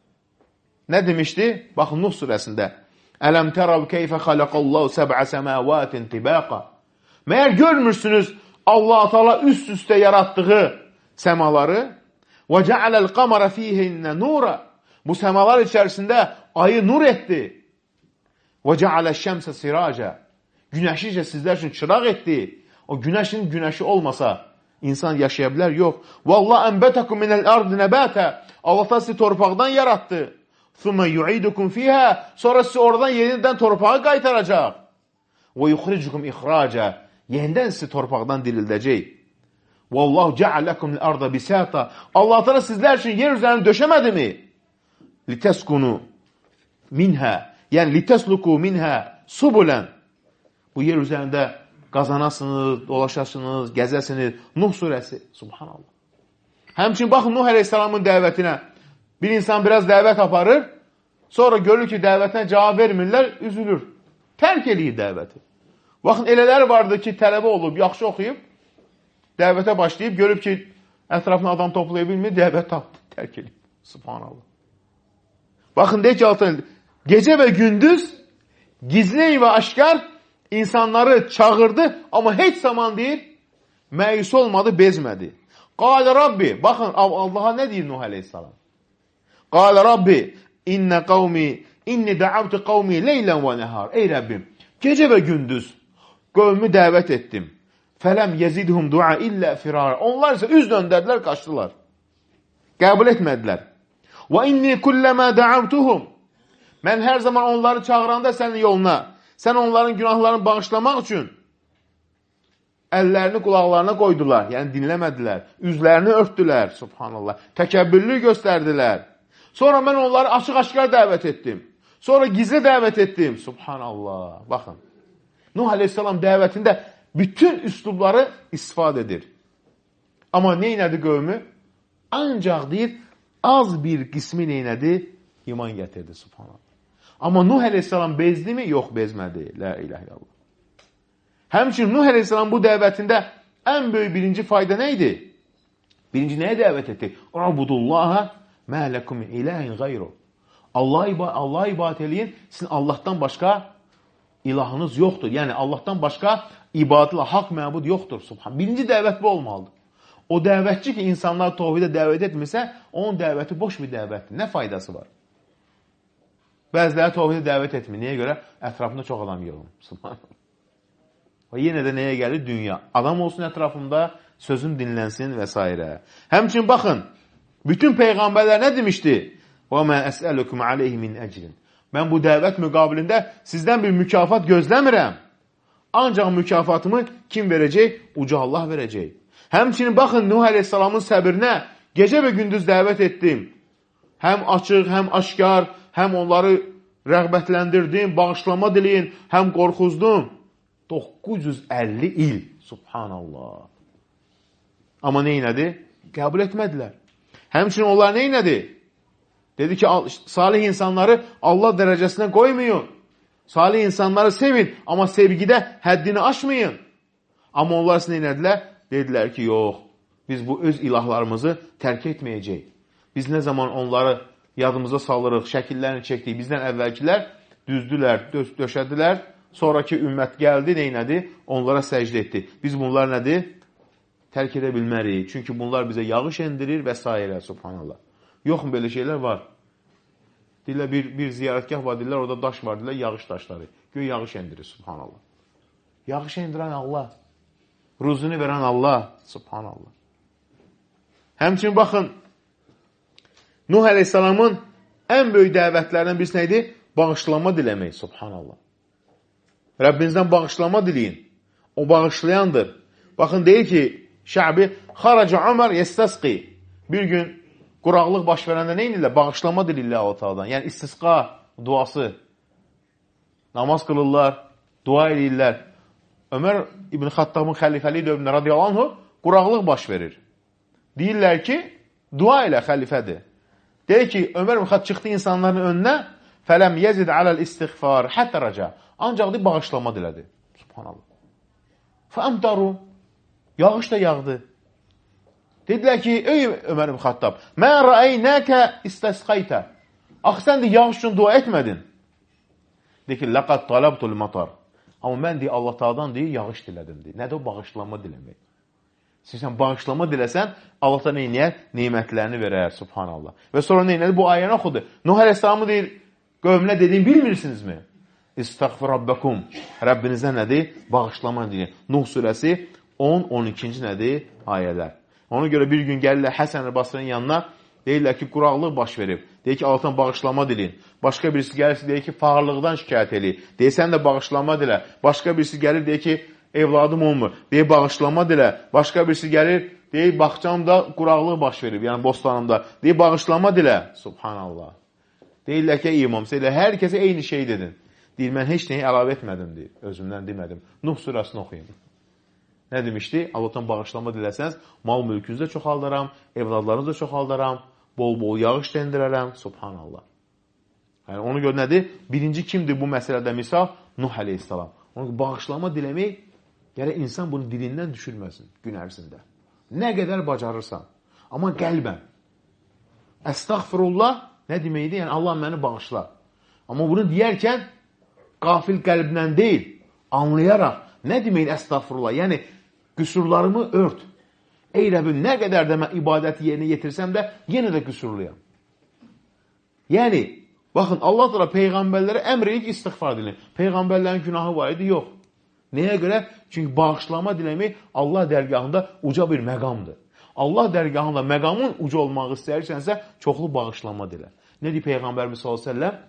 Nə demişdi? Baxın Nuh surəsində. Ələm tərəv keyfə xalaqallahu səb'ə səməvatin tibaqa. Məyər görmürsünüz Allah Taala üst-üstə yaratdığı səmaları? Və ca'aləl qamara fihinnə nura. Bu səmalar içərisində ayı nur etdi. Və ca'aləş şəmsə siraca. Günəşi isə sizlər üçün çıraq etdi. O günəşin günəşi olmasa İnsan yaşaya bilər? Yox. Vallah ənbətəkum minəl ardı nəbətə. Allah da sizi torpaqdan yarattı. Thumma yu'idukum fiha. Sonra sizi oradan yenidən torpağa qaytaracaq. Və yuxricukum ixraca. Yenidən sizi torpaqdan dirildəcək. Vallahu ca'alakum al-arda bisata. Allah da sizlər üçün yer üzərini döşəmədi mi? Litəskunu minha. Yəni litəsluku minha subulan. Bu yer üzərində qazanasınız, dolaşasınız, gəzəsiniz. Nuh surəsi. Subhanallah. Həmçin baxın Nuh əleyhissalamın dəvətinə. Bir insan biraz dəvət aparır, sonra görür ki, dəvətinə cavab vermirlər, üzülür. Tərk eləyir dəvəti. Baxın, elələr vardır ki, tələbə olub, yaxşı oxuyub, dəvətə başlayıb, görüb ki, ətrafına adam toplaya bilmir, dəvət tərk eləyib. Subhanallah. Baxın, deyək ki, altın, gecə və gündüz, gizli və aşkar insanları çağırdı, amma heç zaman deyir, məyus olmadı, bezmədi. Qalə Rabbi, baxın, Allaha nə deyir Nuh əleyhissalam? Qalə Rabbi, innə qavmi, inni dəavtı qavmi leylən və nəhar. Ey Rəbbim, gecə və gündüz qövmü dəvət etdim. Fələm yezidhum dua illə firara. Onlar isə üz döndərdilər, qaçdılar. Qəbul etmədilər. Və inni kulləmə dəavtuhum. Mən hər zaman onları çağıranda sənin yoluna, sən onların günahlarını bağışlamaq üçün əllərini qulaqlarına qoydular, yəni dinləmədilər, üzlərini örtdülər, subhanallah, təkəbbürlü göstərdilər. Sonra mən onları açıq-aşkar dəvət etdim. Sonra gizli dəvət etdim, subhanallah. Baxın, Nuh aleyhissalam dəvətində bütün üslubları istifadə edir. Amma neynədi qövmü? Ancaq deyir, az bir qismi neynədi? İman gətirdi, subhanallah. Amma Nuh aleyhissalam bezdi mi? Yox, bezmədi. La ilahe illallah. Həmçinin Nuh aleyhissalam bu dəvətində ən böyük birinci fayda nə idi? Birinci nəyə dəvət etdi? Rabudullaha mə ləkum ilahin qayru. Allah Allah ibadət eləyin, sizin Allahdan başqa ilahınız yoxdur. Yəni Allahdan başqa ibadətlə haqq məbud yoxdur. Subhan. Birinci dəvət bu olmalıdır. O dəvətçi ki, insanlar tövhidə dəvət etmirsə, onun dəvəti boş bir dəvətdir. Nə faydası var? Bəziləri tövhidə dəvət etmir. Niyə görə? Ətrafında çox adam yığılır. Subhanallah. Və yenə də nəyə gəlir? Dünya. Adam olsun ətrafımda, sözüm dinlənsin və s. Həmçin baxın, bütün peyğəmbərlər nə demişdi? وَمَا أَسْأَلُكُمْ عَلَيْهِ مِنْ أَجْرٍ. Mən bu dəvət müqabilində sizdən bir mükafat gözləmirəm. Ancaq mükafatımı kim verəcək? Uca Allah verəcək. Həmçinin baxın, Nuh aleyhissalamın səbirinə gecə və gündüz dəvət etdim. Həm açıq, həm aşkar, həm onları rəğbətləndirdim, bağışlama diləyin, həm qorxuzdum. doqquz yüz əlli il. Subhanallah. Amma neynədi? Qəbul etmədilər. Həmçinin onlar neynədi? Dedi ki, salih insanları Allah dərəcəsinə qoymayın. Salih insanları sevin, amma sevgidə həddini aşmayın. Amma onlar neynədilər? Dedilər ki, yox, biz bu öz ilahlarımızı tərk etməyəcəyik. Biz nə zaman onları yadımıza salırıq, şəkillərini çəkdik, bizdən əvvəlkilər düzdülər, dö döşədilər. Sonraki ümmət gəldi, neynədi? Onlara səcdə etdi. Biz bunlar nədir? Tərk edə bilmərik. Çünki bunlar bizə yağış endirir və s. Subhanallah. Yox mu belə şeylər var? Deyirlər, bir, bir ziyarətgah var, deyirlər, orada daş var, deyirlər, yağış daşları. Göy yağış endirir, subhanallah. Yağış endirən Allah. Ruzunu verən Allah, subhanallah. Həmçin, baxın, Nuh aleyhissalamın ən böyük dəvətlərindən birisi neydi? Bağışlama diləmək, subhanallah. Rəbbinizdən bağışlama diləyin. O bağışlayandır. Baxın, deyir ki, Şəbi, xaraca Ömər yestəsqi. Bir gün quraqlıq baş verəndə neynirlər? Bağışlama dilirlər Allah-Taala'dan. Yəni istisqa duası. Namaz qılırlar, dua edirlər. Ömər İbn Xattabın xəlifəliyi dövründə radiyallahu anhu quraqlıq baş verir. Deyirlər ki, dua ilə xəlifədir. Deyir ki, Ömər İbn Xattab çıxdı insanların önünə, fələm yezid aləl istiğfar həttə raca. Ancaq deyir, bağışlama dilədi. Subhanallah. Fəəmdaru. Yağış da yağdı. Dedilər ki, ey Ömər ibn Xattab, mən rəəynəkə istəsqaytə. Axı, sən də yağış üçün dua etmədin. Deyir ki, ləqəd talabtul matar. Amma mən deyir, Allah Taala'dan deyir, yağış dilədim deyir. Nədir o bağışlama diləmək? Sən bağışlama diləsən, Allah da neynəyər? Neymətlərini verər, subhanallah. Və sonra neynədir? Bu ayəni oxudu. Nuh Aleyhisselamı deyir, qövmünə dediyim, bilmirsinizmi? İstəğfir Rabbəkum. Rəbbinizə nədir? Bağışlama deyir. Nuh surəsi on on ikinci nədir? Ayələr. Ona görə bir gün gəlirlər Həsən Basrinin yanına, deyirlər ki, quraqlıq baş verib. Deyir ki, Allahdan bağışlama diləyin. Başqa birisi gəlirsə, deyir ki, fağırlıqdan şikayət eləyir. Deyir, sən də bağışlama dilə. Başqa birisi gəlir, deyir ki, evladım olmur. Deyir, bağışlama dilə. Başqa birisi gəlir, deyir, baxcamda quraqlıq baş verib, yəni bostanımda. Deyir, bağışlama dilə. Subhanallah. Deyirlər ki, imam, deyirlər, hər kəsə eyni şey dedin. Deyir, mən heç nəyi əlavə etmədim, deyir, özümdən demədim. Nuh surəsini oxuyun. Nə demişdi? Allahdan bağışlama diləsəniz, mal mülkünüzü də çoxaldaram, evladlarınızı da çoxaldaram, bol-bol yağış dəndirərəm. Subhanallah. Yəni, onu gör nədir? Birinci kimdir bu məsələdə misal? Nuh Aleyhisselam. Onu bağışlama diləmək, gələ insan bunu dilindən düşürməsin gün ərzində. Nə qədər bacarırsan. Amma qəlbən. Əstəğfirullah nə deməkdir? Yəni, Allah məni bağışla. Amma bunu deyərkən, qafil qəlbdən deyil, anlayaraq, nə deməkdir əstəğfirullah? Yəni, qüsurlarımı ört. Ey Rəbbim, nə qədər də mən ibadəti yerinə yetirsəm də, yenə də qüsurluyam. Yəni, baxın, Allah da peyğəmbərlərə əmr edir ki, istiğfar dilin. Peyğəmbərlərin günahı var idi? Yox. Nəyə görə? Çünki bağışlama diləmək Allah dərgahında uca bir məqamdır. Allah dərgahında məqamın uca olmağı istəyirsənsə, çoxlu bağışlama dilə. Nə deyir Peyğəmbərimiz sallallahu əleyhi və səlləm?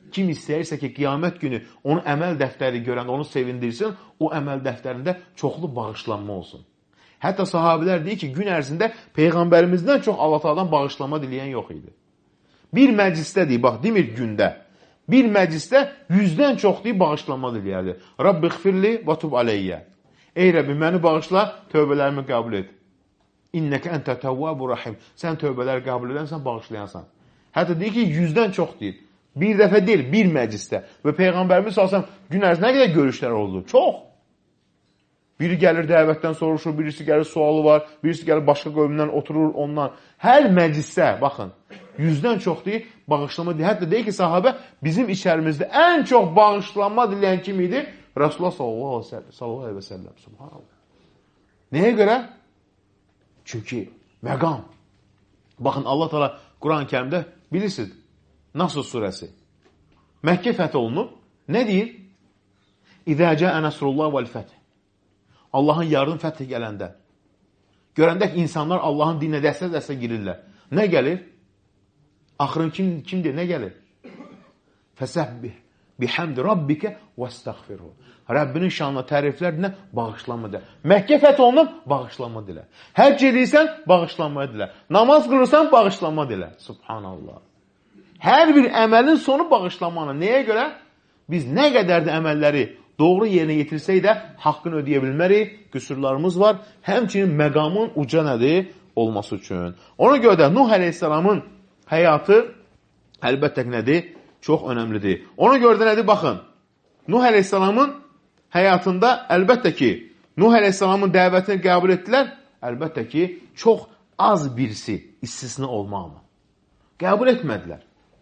Kim istəyirsə ki, qiyamət günü onun əməl dəftəri görən, onu sevindirsin, o əməl dəftərində çoxlu bağışlanma olsun. Hətta sahabilər deyir ki, gün ərzində Peyğəmbərimizdən çox Allah Taala'dan bağışlanma diləyən yox idi. Bir məclisdə deyir, bax, demir gündə. Bir məclisdə yüzdən çox deyib bağışlanma diləyərdi. Rabbi xfirli və tub aleyyə. Ey Rəbbim, məni bağışla, tövbələrimi qəbul et. İnnəkə əntə təvvəbu rahim. Sən tövbələri qəbul edənsən, bağışlayansan. Hətta deyir ki, yüzdən çox deyir. Bir dəfə deyil, bir məclisdə. Və Peyğəmbərimiz salsam, gün ərzində nə qədər görüşlər oldu? Çox. Biri gəlir dəvətdən soruşur, birisi gəlir sualı var, birisi gəlir başqa qövmündən oturur ondan. Hər məclisdə, baxın, yüzdən çox deyir, bağışlanma deyir. Hətta deyir ki, sahabə bizim içərimizdə ən çox bağışlanma diləyən kim idi? Rasulullah sallallahu aleyhi və səlləm. Subhanallah. Nəyə görə? Çünki məqam. Baxın, Allah Teala Quran-ı Kərimdə bilirsiniz, Nasr surəsi. Məkkə fəth olunub. Nə deyir? İzə cəə nəsrullah vəl-fəth. Allahın yardım fəthi gələndə. Görəndə ki, insanlar Allahın dininə dəstə-dəstə girirlər. Nə gəlir? Axırın kim, kimdir? Nə gəlir? Fəsəbbih bihəmdi rabbikə və istəğfirhu. Rəbbinin şanına təriflər dinə bağışlanma dilə. Məkkə fəth olunub, bağışlanma dilə. Həcc edirsən, bağışlanma dilə. Namaz qılırsan, bağışlanma dilə. Subhanallah. Hər bir əməlin sonu bağışlanmanı. Nəyə görə? Biz nə qədər də əməlləri doğru yerinə yetirsək də haqqını ödəyə bilmərik, qüsurlarımız var. Həmçinin məqamın uca nədir? Olması üçün. Ona görə də Nuh əleyhissalamın həyatı əlbəttə ki, nədir? Çox önəmlidir. Ona görə də nədir? Baxın, Nuh əleyhissalamın həyatında əlbəttə ki, Nuh əleyhissalamın dəvətini qəbul etdilər. Əlbəttə ki, çox az birisi istisna olmaqla. Qəbul etmədilər.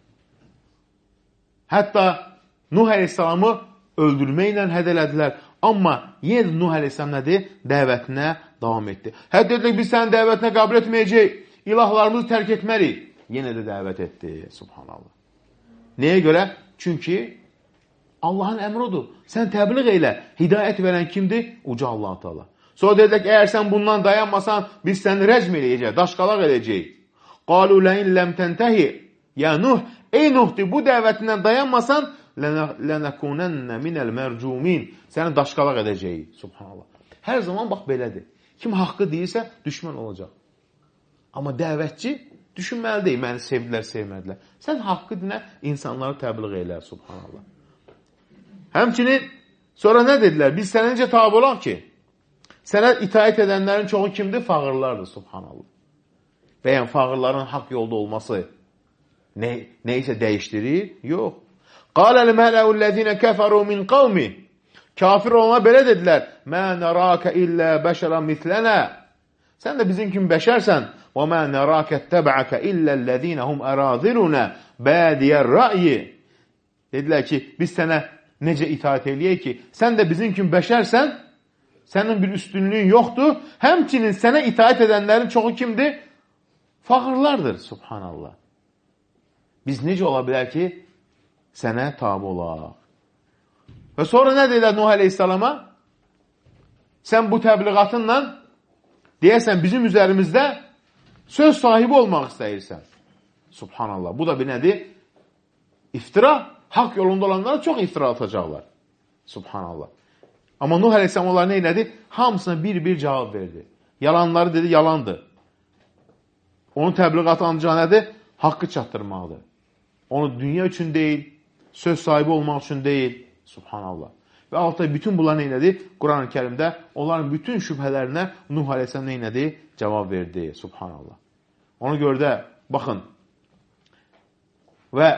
Hətta Nuh əleyhissalamı öldürməklə hədələdilər. Amma yenə də Nuh əleyhissalam nədir? Dəvətinə davam etdi. Hətta dedilər, biz sənin dəvətinə qəbul etməyəcək, ilahlarımızı tərk etmərik. Yenə də dəvət etdi. Subhanallah. Nəyə görə? Çünki Allahın əmri odur. Sən təbliğ elə. Hidayət verən kimdir? Uca Allah Teala. Sonra dedilər ki, əgər sən bundan dayanmasan, biz səni rəcm eləyəcək, daşqalaq edəcək. Qalu ləin ləm təntəhi. Ya Nuh, ey Nuhdir, bu dəvətindən dayanmasan, lənəkunənnə minəl mərcumin. Səni daşqalaq edəcək. Subhanallah. Hər zaman bax belədir. Kim haqqı deyirsə, düşmən olacaq. Amma dəvətçi düşünməli deyil, məni sevdilər, sevmədilər. Sən haqqı dinə, insanları təbliğ elə. Subhanallah. Həmçinin, sonra nə dedilər? Biz sənə necə tabi olaq ki? Sənə itaət edənlərin çoxu kimdir? Fağırlardır. Subhanallah. Və yəni fağırların haqq yolda olması nə, nə isə dəyişdirir? Yox. Qaləl mələullezine kəfəru min qavmi. Kafir olana belə dedilər. Mə nərakə illə bəşərən mitlənə. Sən də bizim kimi bəşərsən. Və mə nərakə təbəəkə illəllezine hum ərazilunə bədiyər rəyi. Dedilər ki, biz sənə necə itaat eləyək ki, sən də bizim kimi bəşərsən, sənin bir üstünlüyün yoxdur. Həmçinin sənə itaat edənlərin çoxu kimdir? Fağırlardır. Subhanallah. Biz necə ola bilər ki, sənə tabi olaq. Və sonra nə deyilər Nuh əleyhissalama? Sən bu təbliğatınla deyəsən bizim üzərimizdə söz sahibi olmaq istəyirsən. Subhanallah. Bu da bir nədir? İftira. Haqq yolunda olanlara çox iftira atacaqlar. Subhanallah. Amma Nuh əleyhissalam onlar nə elədi? Hamısına bir-bir cavab verdi. Yalanları dedi, yalandır. Onun təbliğatı ancaq nədir? Haqqı çatdırmaqdır. Onu dünya üçün deyil, söz sahibi olmaq üçün deyil. Subhanallah. Və altı bütün bunlar nə elədi? Quran-ı Kərimdə onların bütün şübhələrinə Nuh əleyhissalam nə elədi? Cavab verdi. Subhanallah. Ona görə də, baxın, və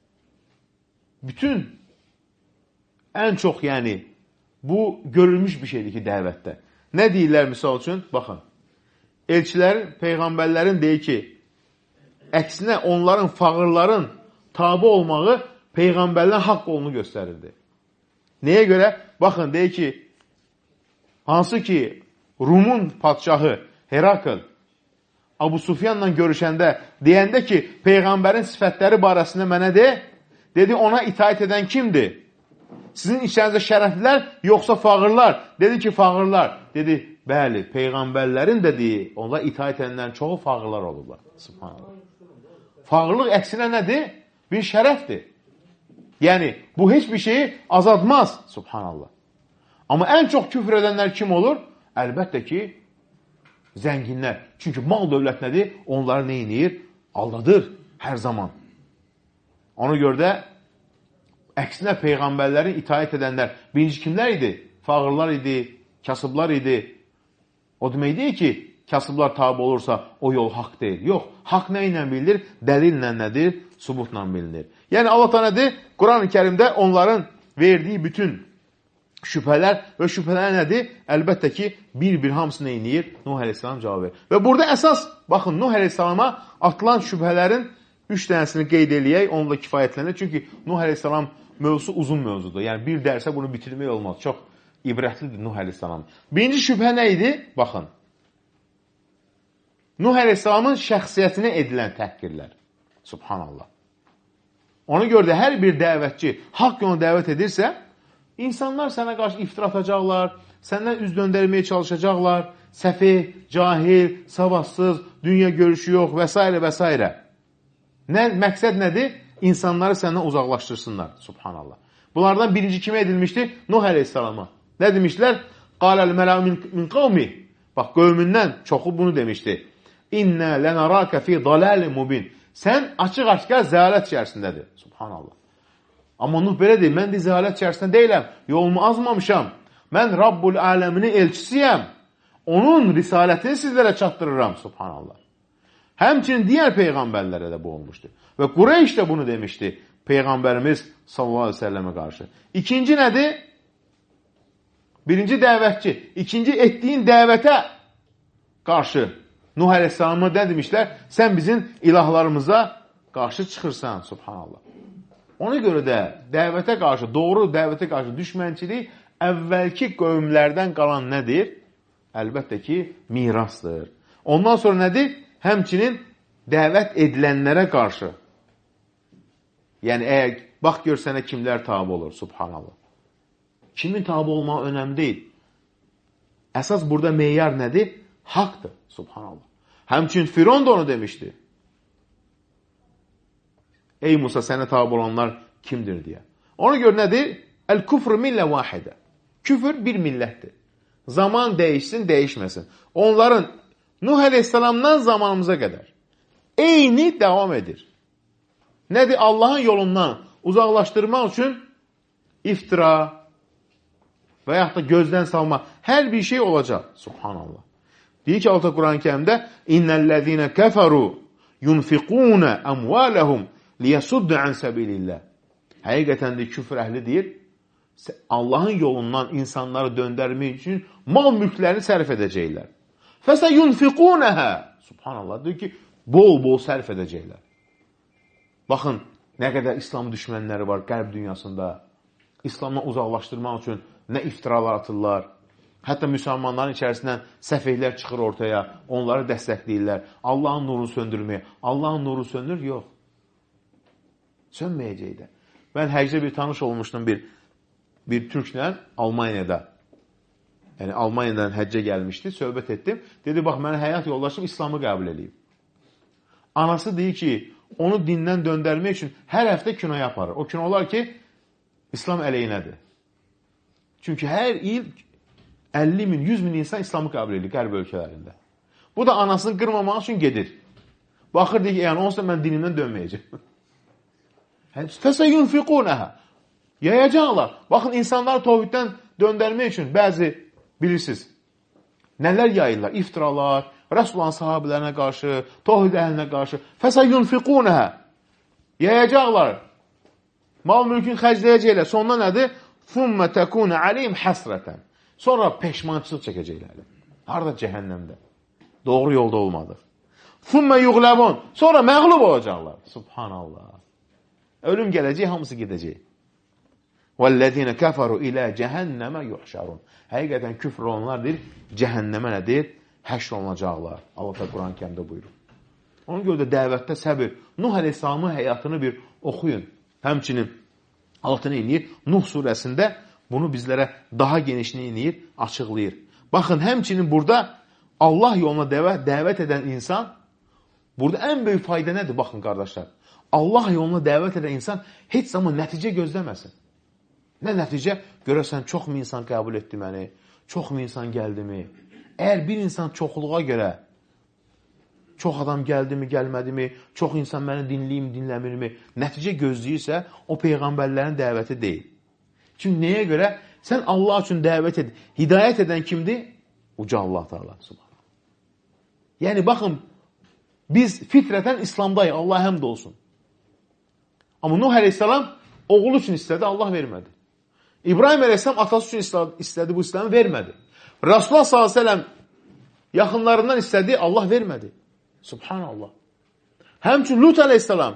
bütün ən çox, yəni, bu görülmüş bir şeydir ki, dəvətdə. Nə deyirlər misal üçün? Baxın, elçilərin, peyğəmbərlərin deyir ki, əksinə onların, fağırların tabi olmağı peyğəmbərlərin haqq olunu göstərirdi. Nəyə görə? Baxın, deyir ki, hansı ki, Rumun padşahı Herakl Abu Sufyanla görüşəndə deyəndə ki, peyğəmbərin sifətləri barəsində mənə de, dedi, ona itaət edən kimdir? Sizin içərinizdə şərəflilər, yoxsa fağırlar? Dedi ki, fağırlar. Dedi, bəli, peyğəmbərlərin dediyi, onlar itaət edənlərin çoxu fağırlar olurlar. Subhanallah. Fağırlıq əksinə nədir? Bir şərəfdir. Yəni, bu heç bir şeyi azaltmaz. Subhanallah. Amma ən çox küfr edənlər kim olur? Əlbəttə ki, zənginlər. Çünki mal dövlət nədir? Onları nə edir? Aldadır hər zaman. Ona görə də əksinə peyğəmbərlərin itaət edənlər birinci kimlər idi? Fağırlar idi, kasıblar idi. O demək deyil ki, kasıblar tabi olursa o yol haqq deyil. Yox, haqq nə ilə bilinir? Dəlillə nədir? Subutla bilinir. Yəni Allah Teala nədir? Quran-ı Kərimdə onların verdiyi bütün şübhələr və şübhələr nədir? Əlbəttə ki, bir-bir hamısı nə edir? Nuh Aleyhisselam cavab verir. Və burada əsas, baxın, Nuh Aleyhisselama atılan şübhələrin üç dənəsini qeyd eləyək, onunla kifayətlənir. Çünki Nuh Aleyhisselam mövzusu uzun mövzudur. Yəni, bir dərsə bunu bitirmək olmaz. Çox ibrətlidir Nuh Aleyhisselam. Birinci şübhə nə idi? Baxın. Nuh Aleyhisselamın şəxsiyyətinə edilən təhqirlər. Subhanallah. Ona görə də hər bir dəvətçi haqq yoluna dəvət edirsə, insanlar sənə qarşı iftira atacaqlar, səndən üz döndərməyə çalışacaqlar, səfih, cahil, savadsız, dünya görüşü yox və s. və s. Nə, məqsəd nədir? İnsanları səndən uzaqlaşdırsınlar. Subhanallah. Bunlardan birinci kimə edilmişdir? Nuh Aleyhisselama. Nə demişlər? Qaləl mələu min, min qavmi. Bax, qövmündən çoxu bunu demişdi. İnnə lənərəkə fi daləli mubin. Sən açıq-açıq zəalət içərisindədir. Subhanallah. Amma Nuh belə deyil, mən də zəalət içərisində deyiləm, yolumu azmamışam. Mən Rabbul aləminin elçisiyəm. Onun risalətini sizlərə çatdırıram. Subhanallah. Həmçinin digər peyğəmbərlərə də bu olmuşdur. Və Qureyş də bunu demişdi Peyğəmbərimiz sallallahu aleyhi ve sellemə qarşı. İkinci nədir? Birinci dəvətçi. İkinci etdiyin dəvətə qarşı Nuh Aleyhisselam'a nə demişlər? Sən bizim ilahlarımıza qarşı çıxırsan. Subhanallah. Ona görə də dəvətə qarşı, doğru dəvətə qarşı düşmənçilik əvvəlki qövmlərdən qalan nədir? Əlbəttə ki, mirasdır. Ondan sonra nədir? Həmçinin dəvət edilənlərə qarşı. Yəni, əgər, bax gör sənə kimlər tabi olur, subhanallah. Kimin tabi olmağı önəmli deyil. Əsas burada meyar nədir? Haqdır, subhanallah. Həmçinin Firon da onu demişdi. Ey Musa, sənə tabi olanlar kimdir deyə. Ona görə nədir? Əl-küfr millə vahidə. Küfür bir millətdir. Zaman dəyişsin, dəyişməsin. Onların Nuh Aleyhisselamdan zamanımıza qədər eyni devam edir. Nədir? Allahın yolundan uzaqlaşdırmaq üçün iftira və yaxud da gözdən salma hər bir şey olacaq. Subhanallah. Deyir ki, Allah Quran-ı Kərimdə İnnəl-ləzīnə kəfəru yunfiqūnə əmvələhum liyəsuddu ən səbilillah. Həqiqətən də küfr əhli deyir, Allahın yolundan insanları döndərmək üçün mal mülklərini sərf edəcəklər. Fəsə yunfiqūnəhə. Subhanallah. Deyir ki, bol-bol sərf edəcəklər. Baxın, nə qədər İslam düşmənləri var qərb dünyasında. İslamdan uzaqlaşdırmaq üçün nə iftiralar atırlar. Hətta müsəlmanların içərisindən səfehlər çıxır ortaya, onları dəstəkləyirlər. Allahın nurunu söndürməyə. Allahın nuru söndür? Yox. Sönməyəcək də. Mən həcdə bir tanış olmuşdum bir, bir türklə Almaniyada. Yəni, Almaniyadan həccə gəlmişdi, söhbət etdim. Dedi, bax, mənə həyat yoldaşım İslamı qəbul edib. Anası deyir ki, onu dindən döndərmək üçün hər həftə kinoya aparır. O kino olar ki, İslam əleyhinədir. Çünki hər il əlli min, yüz min insan İslamı qəbul edir qərb ölkələrində. Bu da anasını qırmamaq üçün gedir. Baxır, deyir ki, yəni, onsuz da mən dinimdən dönməyəcəm. Fəsə yunfiqunəhə. Yayacaqlar. Baxın, insanlar tovhiddən döndərmək üçün bəzi, bilirsiniz, nələr yayırlar? İftiralar, Rəsulullah sahabilərinə qarşı, tovhid əhlinə qarşı. Fəsə yunfiqunəhə. Yayacaqlar. Mal mülkün xərcləyəcəklər. Sonda nədir? Thumma takuna alayhim hasratan. Sonra peşmançılıq çəkəcəklər. Harda? Cəhənnəmdə. Doğru yolda olmadı. Thumma yughlabun. Sonra məğlub olacaqlar. Subhanallah. Ölüm gələcək, hamısı gedəcək. وَالَّذِينَ كَفَرُوا إِلَى جَهَنَّمَ يُحْشَرُونَ. Həqiqətən küfr olanlardır, cəhənnəmə nədir? Həşr olunacaqlar. Allah da Quran-ı Kərimdə buyurur. Ona görə də dəvətdə səbir. Nuh Aleyhisselamın həyatını bir oxuyun. Həmçinin Allah nə eləyir? Nuh surəsində bunu bizlərə daha genişini eləyir, açıqlayır. Baxın, həmçinin burada Allah yoluna dəvət, dəvət edən insan, burada ən böyük fayda nədir? Baxın, qardaşlar. Allah yoluna dəvət edən insan heç zaman nəticə gözləməsin. Nə nəticə? Görəsən, çox mu insan qəbul etdi məni? Çox mu insan gəldi mi? Əgər bir insan çoxluğa görə, çox adam gəldi mi, gəlmədi mi, çox insan məni dinləyim, dinləmir mi, nəticə gözləyirsə, o Peyğəmbərlərin dəvəti deyil. Çünki nəyə görə? Sən Allah üçün dəvət ed. Hidayət edən kimdir? Uca Allah Teala. Yəni, baxın, biz fitrətən İslamdayıq, Allah həmd olsun. Amma Nuh əleyhissalam oğlu üçün istədi, Allah vermədi. İbrahim əleyhissalam atası üçün istədi, bu İslamı vermədi. Rasulullah sallallahu əleyhi və səlləm yaxınlarından istədi, Allah vermədi. Subhanallah. Həmçün Lut əleyhissalam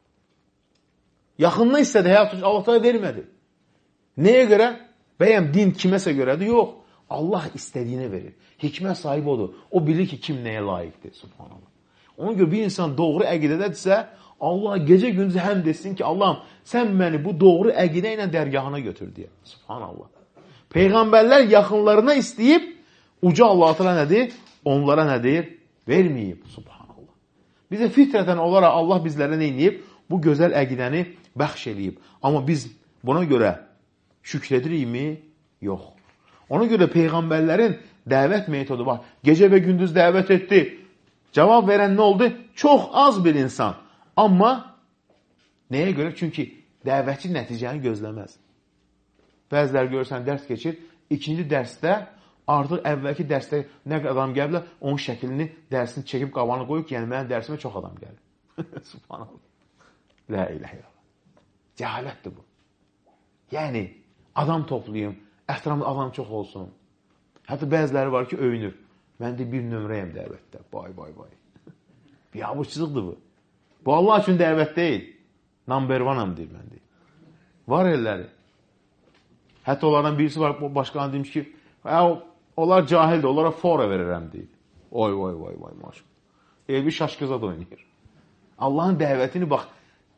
yaxından istədi, həyat üçün Allah da vermədi. Nəyə görə? Bəyəm din kiməsə görədir? Yox. Allah istədiyinə verir. Hikmət sahibi odur. O bilir ki, kim nəyə layiqdir. Subhanallah. Ona görə bir insan doğru əqidədədirsə, Allah gecə gündüz həm desin ki, Allahım, sən məni bu doğru əqidə ilə dərgahına götür deyə. Subhanallah. Peyğəmbərlər yaxınlarına istəyib, uca Allah-ı nədir? Onlara nədir? Verməyib. Subhanallah. Bizə fitrətən olaraq Allah bizlərə nə edib? Bu gözəl əqidəni bəxş eləyib. Amma biz buna görə şükr edirikmi? Yox. Ona görə Peyğəmbərlərin dəvət metodu var. Gecə və gündüz dəvət etdi. Cavab verən nə oldu? Çox az bir insan. Amma nəyə görə? Çünki dəvətçi nəticəni gözləməz. Bəziləri görürsən, dərs keçir. İkinci dərsdə artıq əvvəlki dərsdə nə adam gəlirlər, onun şəklini, dərsini çəkib qabanı qoyub ki, yəni mənim dərsimə çox adam gəlir. Subhanallah. La ilahe illallah. Cəhalətdir bu. Yəni, adam toplayım, ətrafında adam çox olsun. Hətta bəziləri var ki, öyünür. Mən də bir nömrəyəm dəvətdə. Bay, bay, bay. Bir abıçılıqdır bu. Bu Allah üçün dəvət deyil. Number one-am deyil mən deyil. Var elləri. Hətta onlardan birisi var, başqanı demiş ki, onlar cahildir, onlara fora verirəm deyil. Oy, oy, oy, oy, maşallah. Elbi şaşqızad oynayır. Allahın dəvətini bax,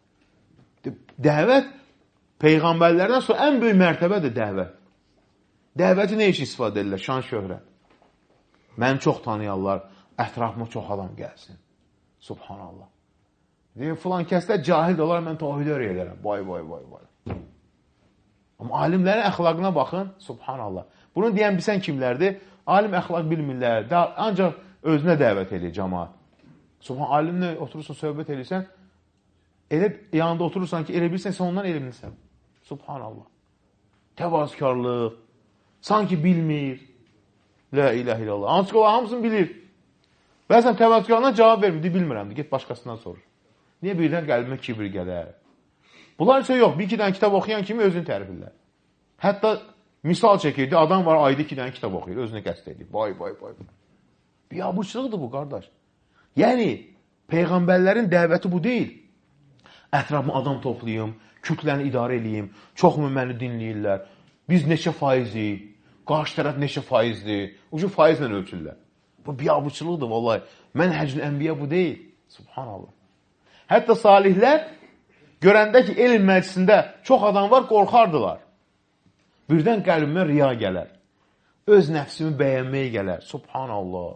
dəvət Peyğəmbərlərdən sonra ən böyük mərtəbədir dəvət. Dəvəti nə iş istifadə edirlər? Şan şöhrət. Məni çox tanıyarlar, ətrafıma çox adam gəlsin. Subhanallah. Deyir, filan kəslər cahil olar, mən tavhid öyrədərəm. Vay, vay, vay, vay. Amma alimlərin əxlaqına baxın, subhanallah. Bunu deyən bilsən kimlərdir? Alim əxlaq bilmirlər, ancaq özünə dəvət edir cəmaat. Subhan, alimlə oturursan, söhbət edirsən, elə yanında oturursan ki, elə bilirsən, sən ondan elmlisən. Subhanallah. Təvazkarlıq, sanki bilmir. La ilahe illallah. Hansı ki, o hamısını bilir. Bəzən təvazkarlarına cavab vermir, bilmirəm, get başqasından sorur. Niyə birdən qəlbimə kibir gələr? Bunlar isə yox, bir iki dənə kitab oxuyan kimi özünü tərifirlər. Hətta misal çəkirdi, adam var, ayda iki dənə kitab oxuyur, özünü qəst edir. Bay, bay, bay. Bir abırçılıqdır bu, qardaş. Yəni, Peyğəmbərlərin dəvəti bu deyil. Ətrafımı adam toplayım, kütləni idarə edeyim, çox mu məni dinləyirlər, biz neçə faizik, qarşı tərəf neçə faizdir, ucu faizlə ölçürlər. Bu biabıçılıqdır, vallahi. Mənhəcül ənbiya bu deyil. Subhanallah. Hətta salihlər görəndə ki, elm məclisində çox adam var, qorxardılar. Birdən qəlbimə riya gələr. Öz nəfsimi bəyənməyə gələr. Subhanallah.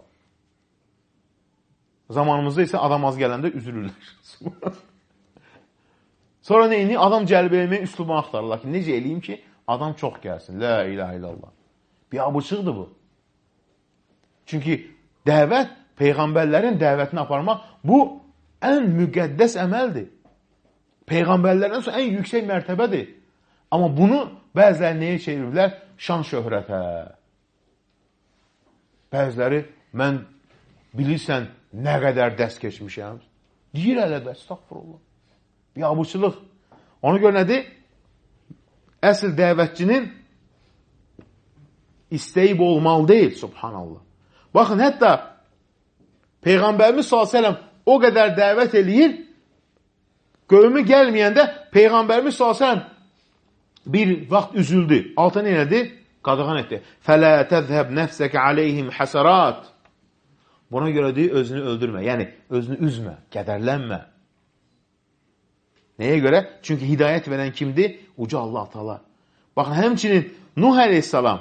Zamanımızda isə adam az gələndə üzülürlər. Sonra neyini? Adam cəlb eləməyə üslubunu axtarırlar ki, necə eləyim ki, adam çox gəlsin. La ilahe illallah. Bir abıçıqdır bu. Çünki dəvət, Peyğəmbərlərin dəvətini aparmaq, bu ən müqəddəs əməldir. Peyğəmbərlərdən sonra ən yüksək mərtəbədir. Amma bunu bəziləri nəyə çeviriblər? Şan şöhrətə. Bəziləri, mən bilirsən nə qədər dərs keçmişəm. Deyir hələ də, estağfurullah. Bir abıçılıq. Ona görə nədir? Əsl dəvətçinin istəyib olmalı deyil, subhanallah. Baxın, hətta Peyğəmbərimiz sallallahu əleyhi və səlləm o qədər dəvət eləyir, qövmü gəlməyəndə Peyğəmbərimiz sallallahu əleyhi və səlləm bir vaxt üzüldü. Altına nə elədi? Qadağan etdi. Fələ təzhəb nəfsəkə aleyhim həsərat. Buna görə deyir, özünü öldürmə. Yəni, özünü üzmə, qədərlənmə. Nəyə görə? Çünki hidayət verən kimdir? Uca Allah Teala. Baxın, həmçinin Nuh əleyhissalam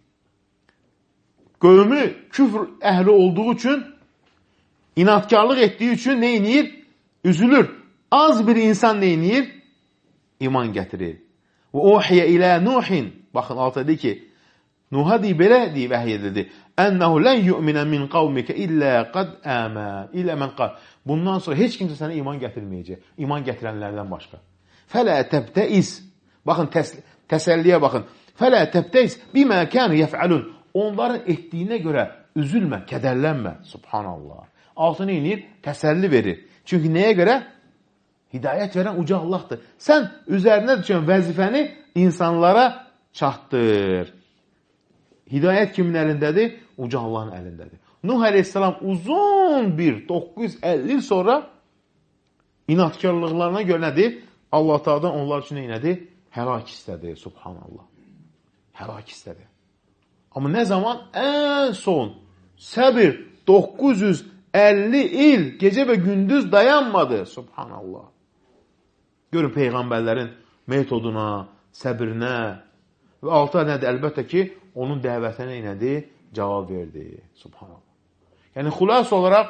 qövmü küfr əhli olduğu üçün, inatkarlıq etdiyi üçün nə inir? Üzülür. Az bir insan neyniyir? İman gətirir. Və uhiyə ilə Nuhin. Baxın, altta deyir ki, Nuh'a deyib, belə deyib, vəhiy edildi. Ənəhu lən yu'minə min qavmikə illə qad əmən. İllə mən qad. Bundan sonra heç kimsə sənə iman gətirməyəcək. İman gətirənlərdən başqa. Fələ təbtəiz. Baxın, təs təsəlliyə baxın. Fələ təbtəiz bimə kənu yəfəlun. Onların etdiyinə görə üzülmə, kədərlənmə. Subhanallah. Altı neyinir? Təsəlli verir. Çünki nəyə görə? Hidayət verən uca Allahdır. Sən üzərinə düşən vəzifəni insanlara çatdır. Hidayət kimin əlindədir? Uca Allahın əlindədir. Nuh əleyhissalam uzun bir doqquz yüz əlli il sonra inatkarlıqlarına görə nədir? Allah Taala'dan onlar üçün nədir? Həlak istədi. Subhanallah. Həlak istədi. Amma nə zaman? Ən son səbir doqquz yüz əlli il gecə və gündüz dayanmadı. Subhanallah. Görün peyğəmbərlərin metoduna, səbrinə və altı nədir? Əlbəttə ki, onun dəvətinə nədir? Cavab verdi. Subhanallah. Yəni, xülas olaraq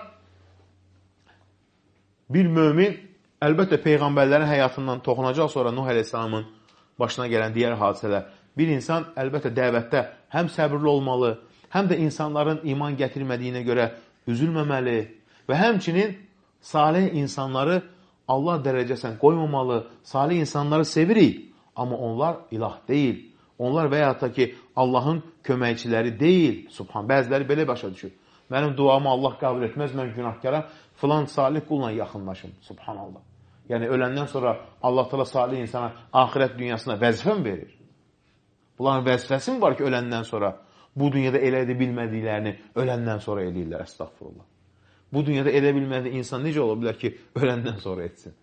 bir mömin əlbəttə peyğəmbərlərin həyatından toxunacaq sonra Nuh əleyhissalamın başına gələn digər hadisələr. Bir insan əlbəttə dəvətdə həm səbirli olmalı, həm də insanların iman gətirmədiyinə görə üzülməməli və həmçinin salih insanları Allah dərəcəsən qoymamalı. Salih insanları sevirik, amma onlar ilah deyil. Onlar və ya da ki, Allahın köməkçiləri deyil. Subhan, bəziləri belə başa düşür. Mənim duamı Allah qəbul etməz, mən günahkaram, filan salih qulla yaxınlaşım. Subhanallah. Yəni, öləndən sonra Allah Teala salih insana axirət dünyasına vəzifə mi verir? Bunların vəzifəsi mi var ki, öləndən sonra bu dünyada elə edə bilmədiklərini öləndən sonra eləyirlər, əstəğfurullah. Bu dünyada edə bilmədiyi insan necə ola bilər ki, öləndən sonra etsin?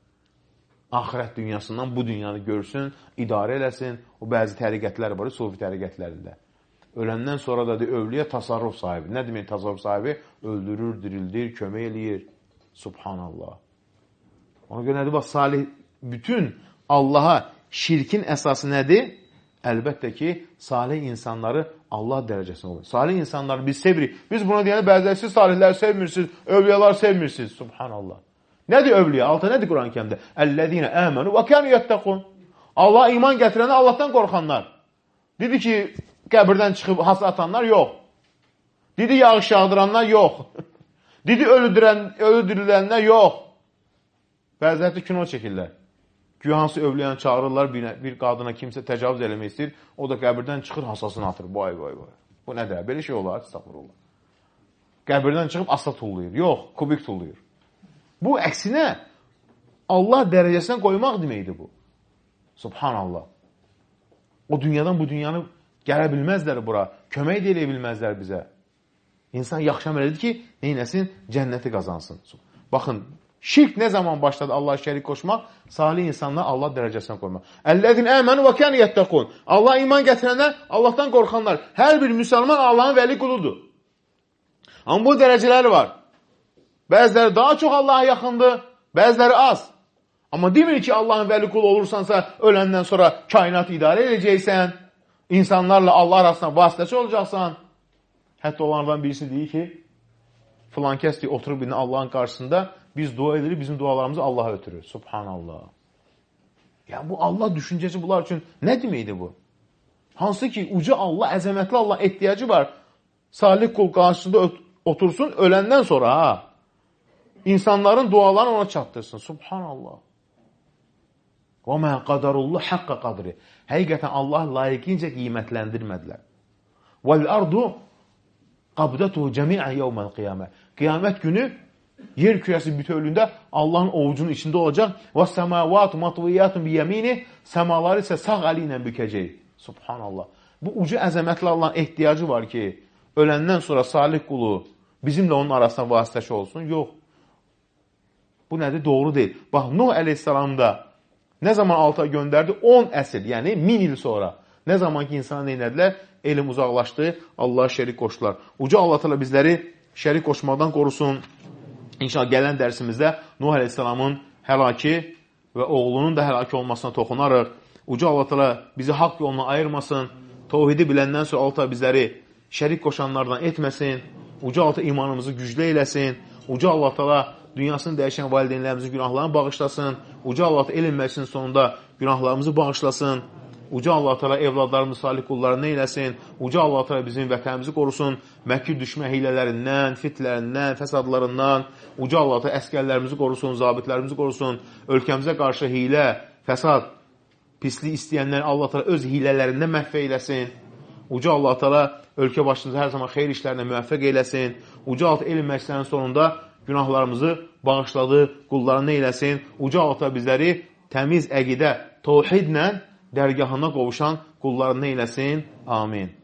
Axirət dünyasından bu dünyanı görsün, idarə eləsin. O bəzi təriqətlər var, sufi təriqətlərində. Öləndən sonra da övliyə tasarruf sahibi. Nə demək tasarruf sahibi? Öldürür, dirildir, kömək eləyir. Subhanallah. Ona görə nədir? Bax, salih, bütün Allaha şirkin əsası nədir? Əlbəttə ki, salih insanları Allah dərəcəsində olur. Salih insanları biz sevirik. Biz buna deyəndə bəziləri siz salihləri sevmirsiniz, övliyalar sevmirsiniz. Subhanallah. Nədir övliya? Altı nədir Quran-ı Kərimdə? Əllədinə əmənu və kənu yəttəqun. Allah iman gətirənə Allahdan qorxanlar. Dedi ki, qəbirdən çıxıb hasa atanlar yox. Dedi yağış yağdıranlar yox. Dedi ölü dirilənlər yox. Bəziləri kino çəkirlər. Güya hansı övliyanı çağırırlar, bir, bir qadına kimsə təcavüz eləmək istəyir, o da qəbirdən çıxır, hasasını atır. Vay, vay, vay. Bu nədir? Belə şey olar, istəxfurullah. Qəbirdən çıxıb asa tulluyur. Yox, kubik tulluyur. Bu əksinə Allah dərəcəsindən qoymaq deməkdir bu. Subhanallah. O dünyadan bu dünyanı gələ bilməzlər bura. Kömək də eləyə bilməzlər bizə. İnsan yaxşı əməl edir ki, neynəsin? Cənnəti qazansın. Baxın, şirk nə zaman başladı Allah'a şərik qoşmaq? Salih insanlar Allah dərəcəsindən qoymaq. Əllədin əmənu və kəni yəttəqun. Allah iman gətirənlər, Allahdan qorxanlar. Hər bir müsəlman Allahın vəli quludur. Amma bu dərəcələri var. Bəziləri daha çox Allah'a yaxındır, bəziləri az. Amma demir ki, Allahın vəli qulu olursansa, öləndən sonra kainat idarə edəcəksən, insanlarla Allah arasında vasitəçi olacaqsan. Hətta onlardan birisi deyir ki, filan kəs deyir, oturub birini Allahın qarşısında, biz dua edirik, bizim dualarımızı Allah'a ötürür. Subhanallah. Ya bu Allah düşüncəsi bunlar üçün nə deməkdir bu? Hansı ki, uca Allah, əzəmətli Allah ehtiyacı var. Salih qul qarşısında otursun, öləndən sonra ha. İnsanların dualarını ona çatdırsın. Subhanallah. وَمَا قَدَرُ اللّٰهِ حَقَّ قَدْرِ. Həqiqətən Allah layiqincə qiymətləndirmədilər. وَالْأَرْضُ قَبْدَتُهُ جَمِيعًا يَوْمَ الْقِيَامَةِ. Qiyamət günü yer kürəsi bütövlüyündə Allahın ovucunun içində olacaq. وَالسَّمَاوَاتُ مَطْوِيَاتٌ بِيَمِينِ. Səmaları isə sağ əli ilə bükəcək. Subhanallah. Bu ucu əzəmətli Allahın ehtiyacı var ki, öləndən sonra salih qulu bizimlə onun arasında vasitəçi olsun. Yox. Bu nədir? Doğru deyil. Bax, Nuh əleyhissalamda nə zaman alta göndərdi? on əsr, yəni min il sonra. Nə zaman ki, insana neynədilər? Elm uzaqlaşdı, Allah'a şərik qoşdular. Uca Allah Teala bizləri şərik qoşmadan qorusun. İnşallah gələn dərsimizdə Nuh əleyhissalamın həlaki və oğlunun da həlaki olmasına toxunarıq. Uca Allah Teala bizi haqq yoluna ayırmasın. Tevhidi biləndən sonra Allah Teala bizləri şərik qoşanlardan etməsin. Uca Allah Teala imanımızı güclü eləsin. Uca Allah Teala dünyasını dəyişən valideynlərimizin günahlarını bağışlasın. Uca Allah elm məclisinin sonunda günahlarımızı bağışlasın. Uca Allah Teala evladlarımız salih qullarını eyləsin. Uca Allah Teala bizim vətənimizi qorusun. Məkir düşmə hilələrindən, fitlərindən, fəsadlarından. Uca Allah Teala əskərlərimizi qorusun, zabitlərimizi qorusun. Ölkəmizə qarşı hilə, fəsad, pislik istəyənlər Allah Teala öz hilələrindən məhv eyləsin. Uca Allah Teala ölkə başımızı hər zaman xeyir işlərinə müvəffəq eyləsin. Uca Allah Teala elm məclislərinin sonunda günahlarımızı bağışladı, qullarını eyləsin. Uca Allah Teala bizləri təmiz əqidə, təvhidlə dərgahına qovuşan qullarını eyləsin. Amin.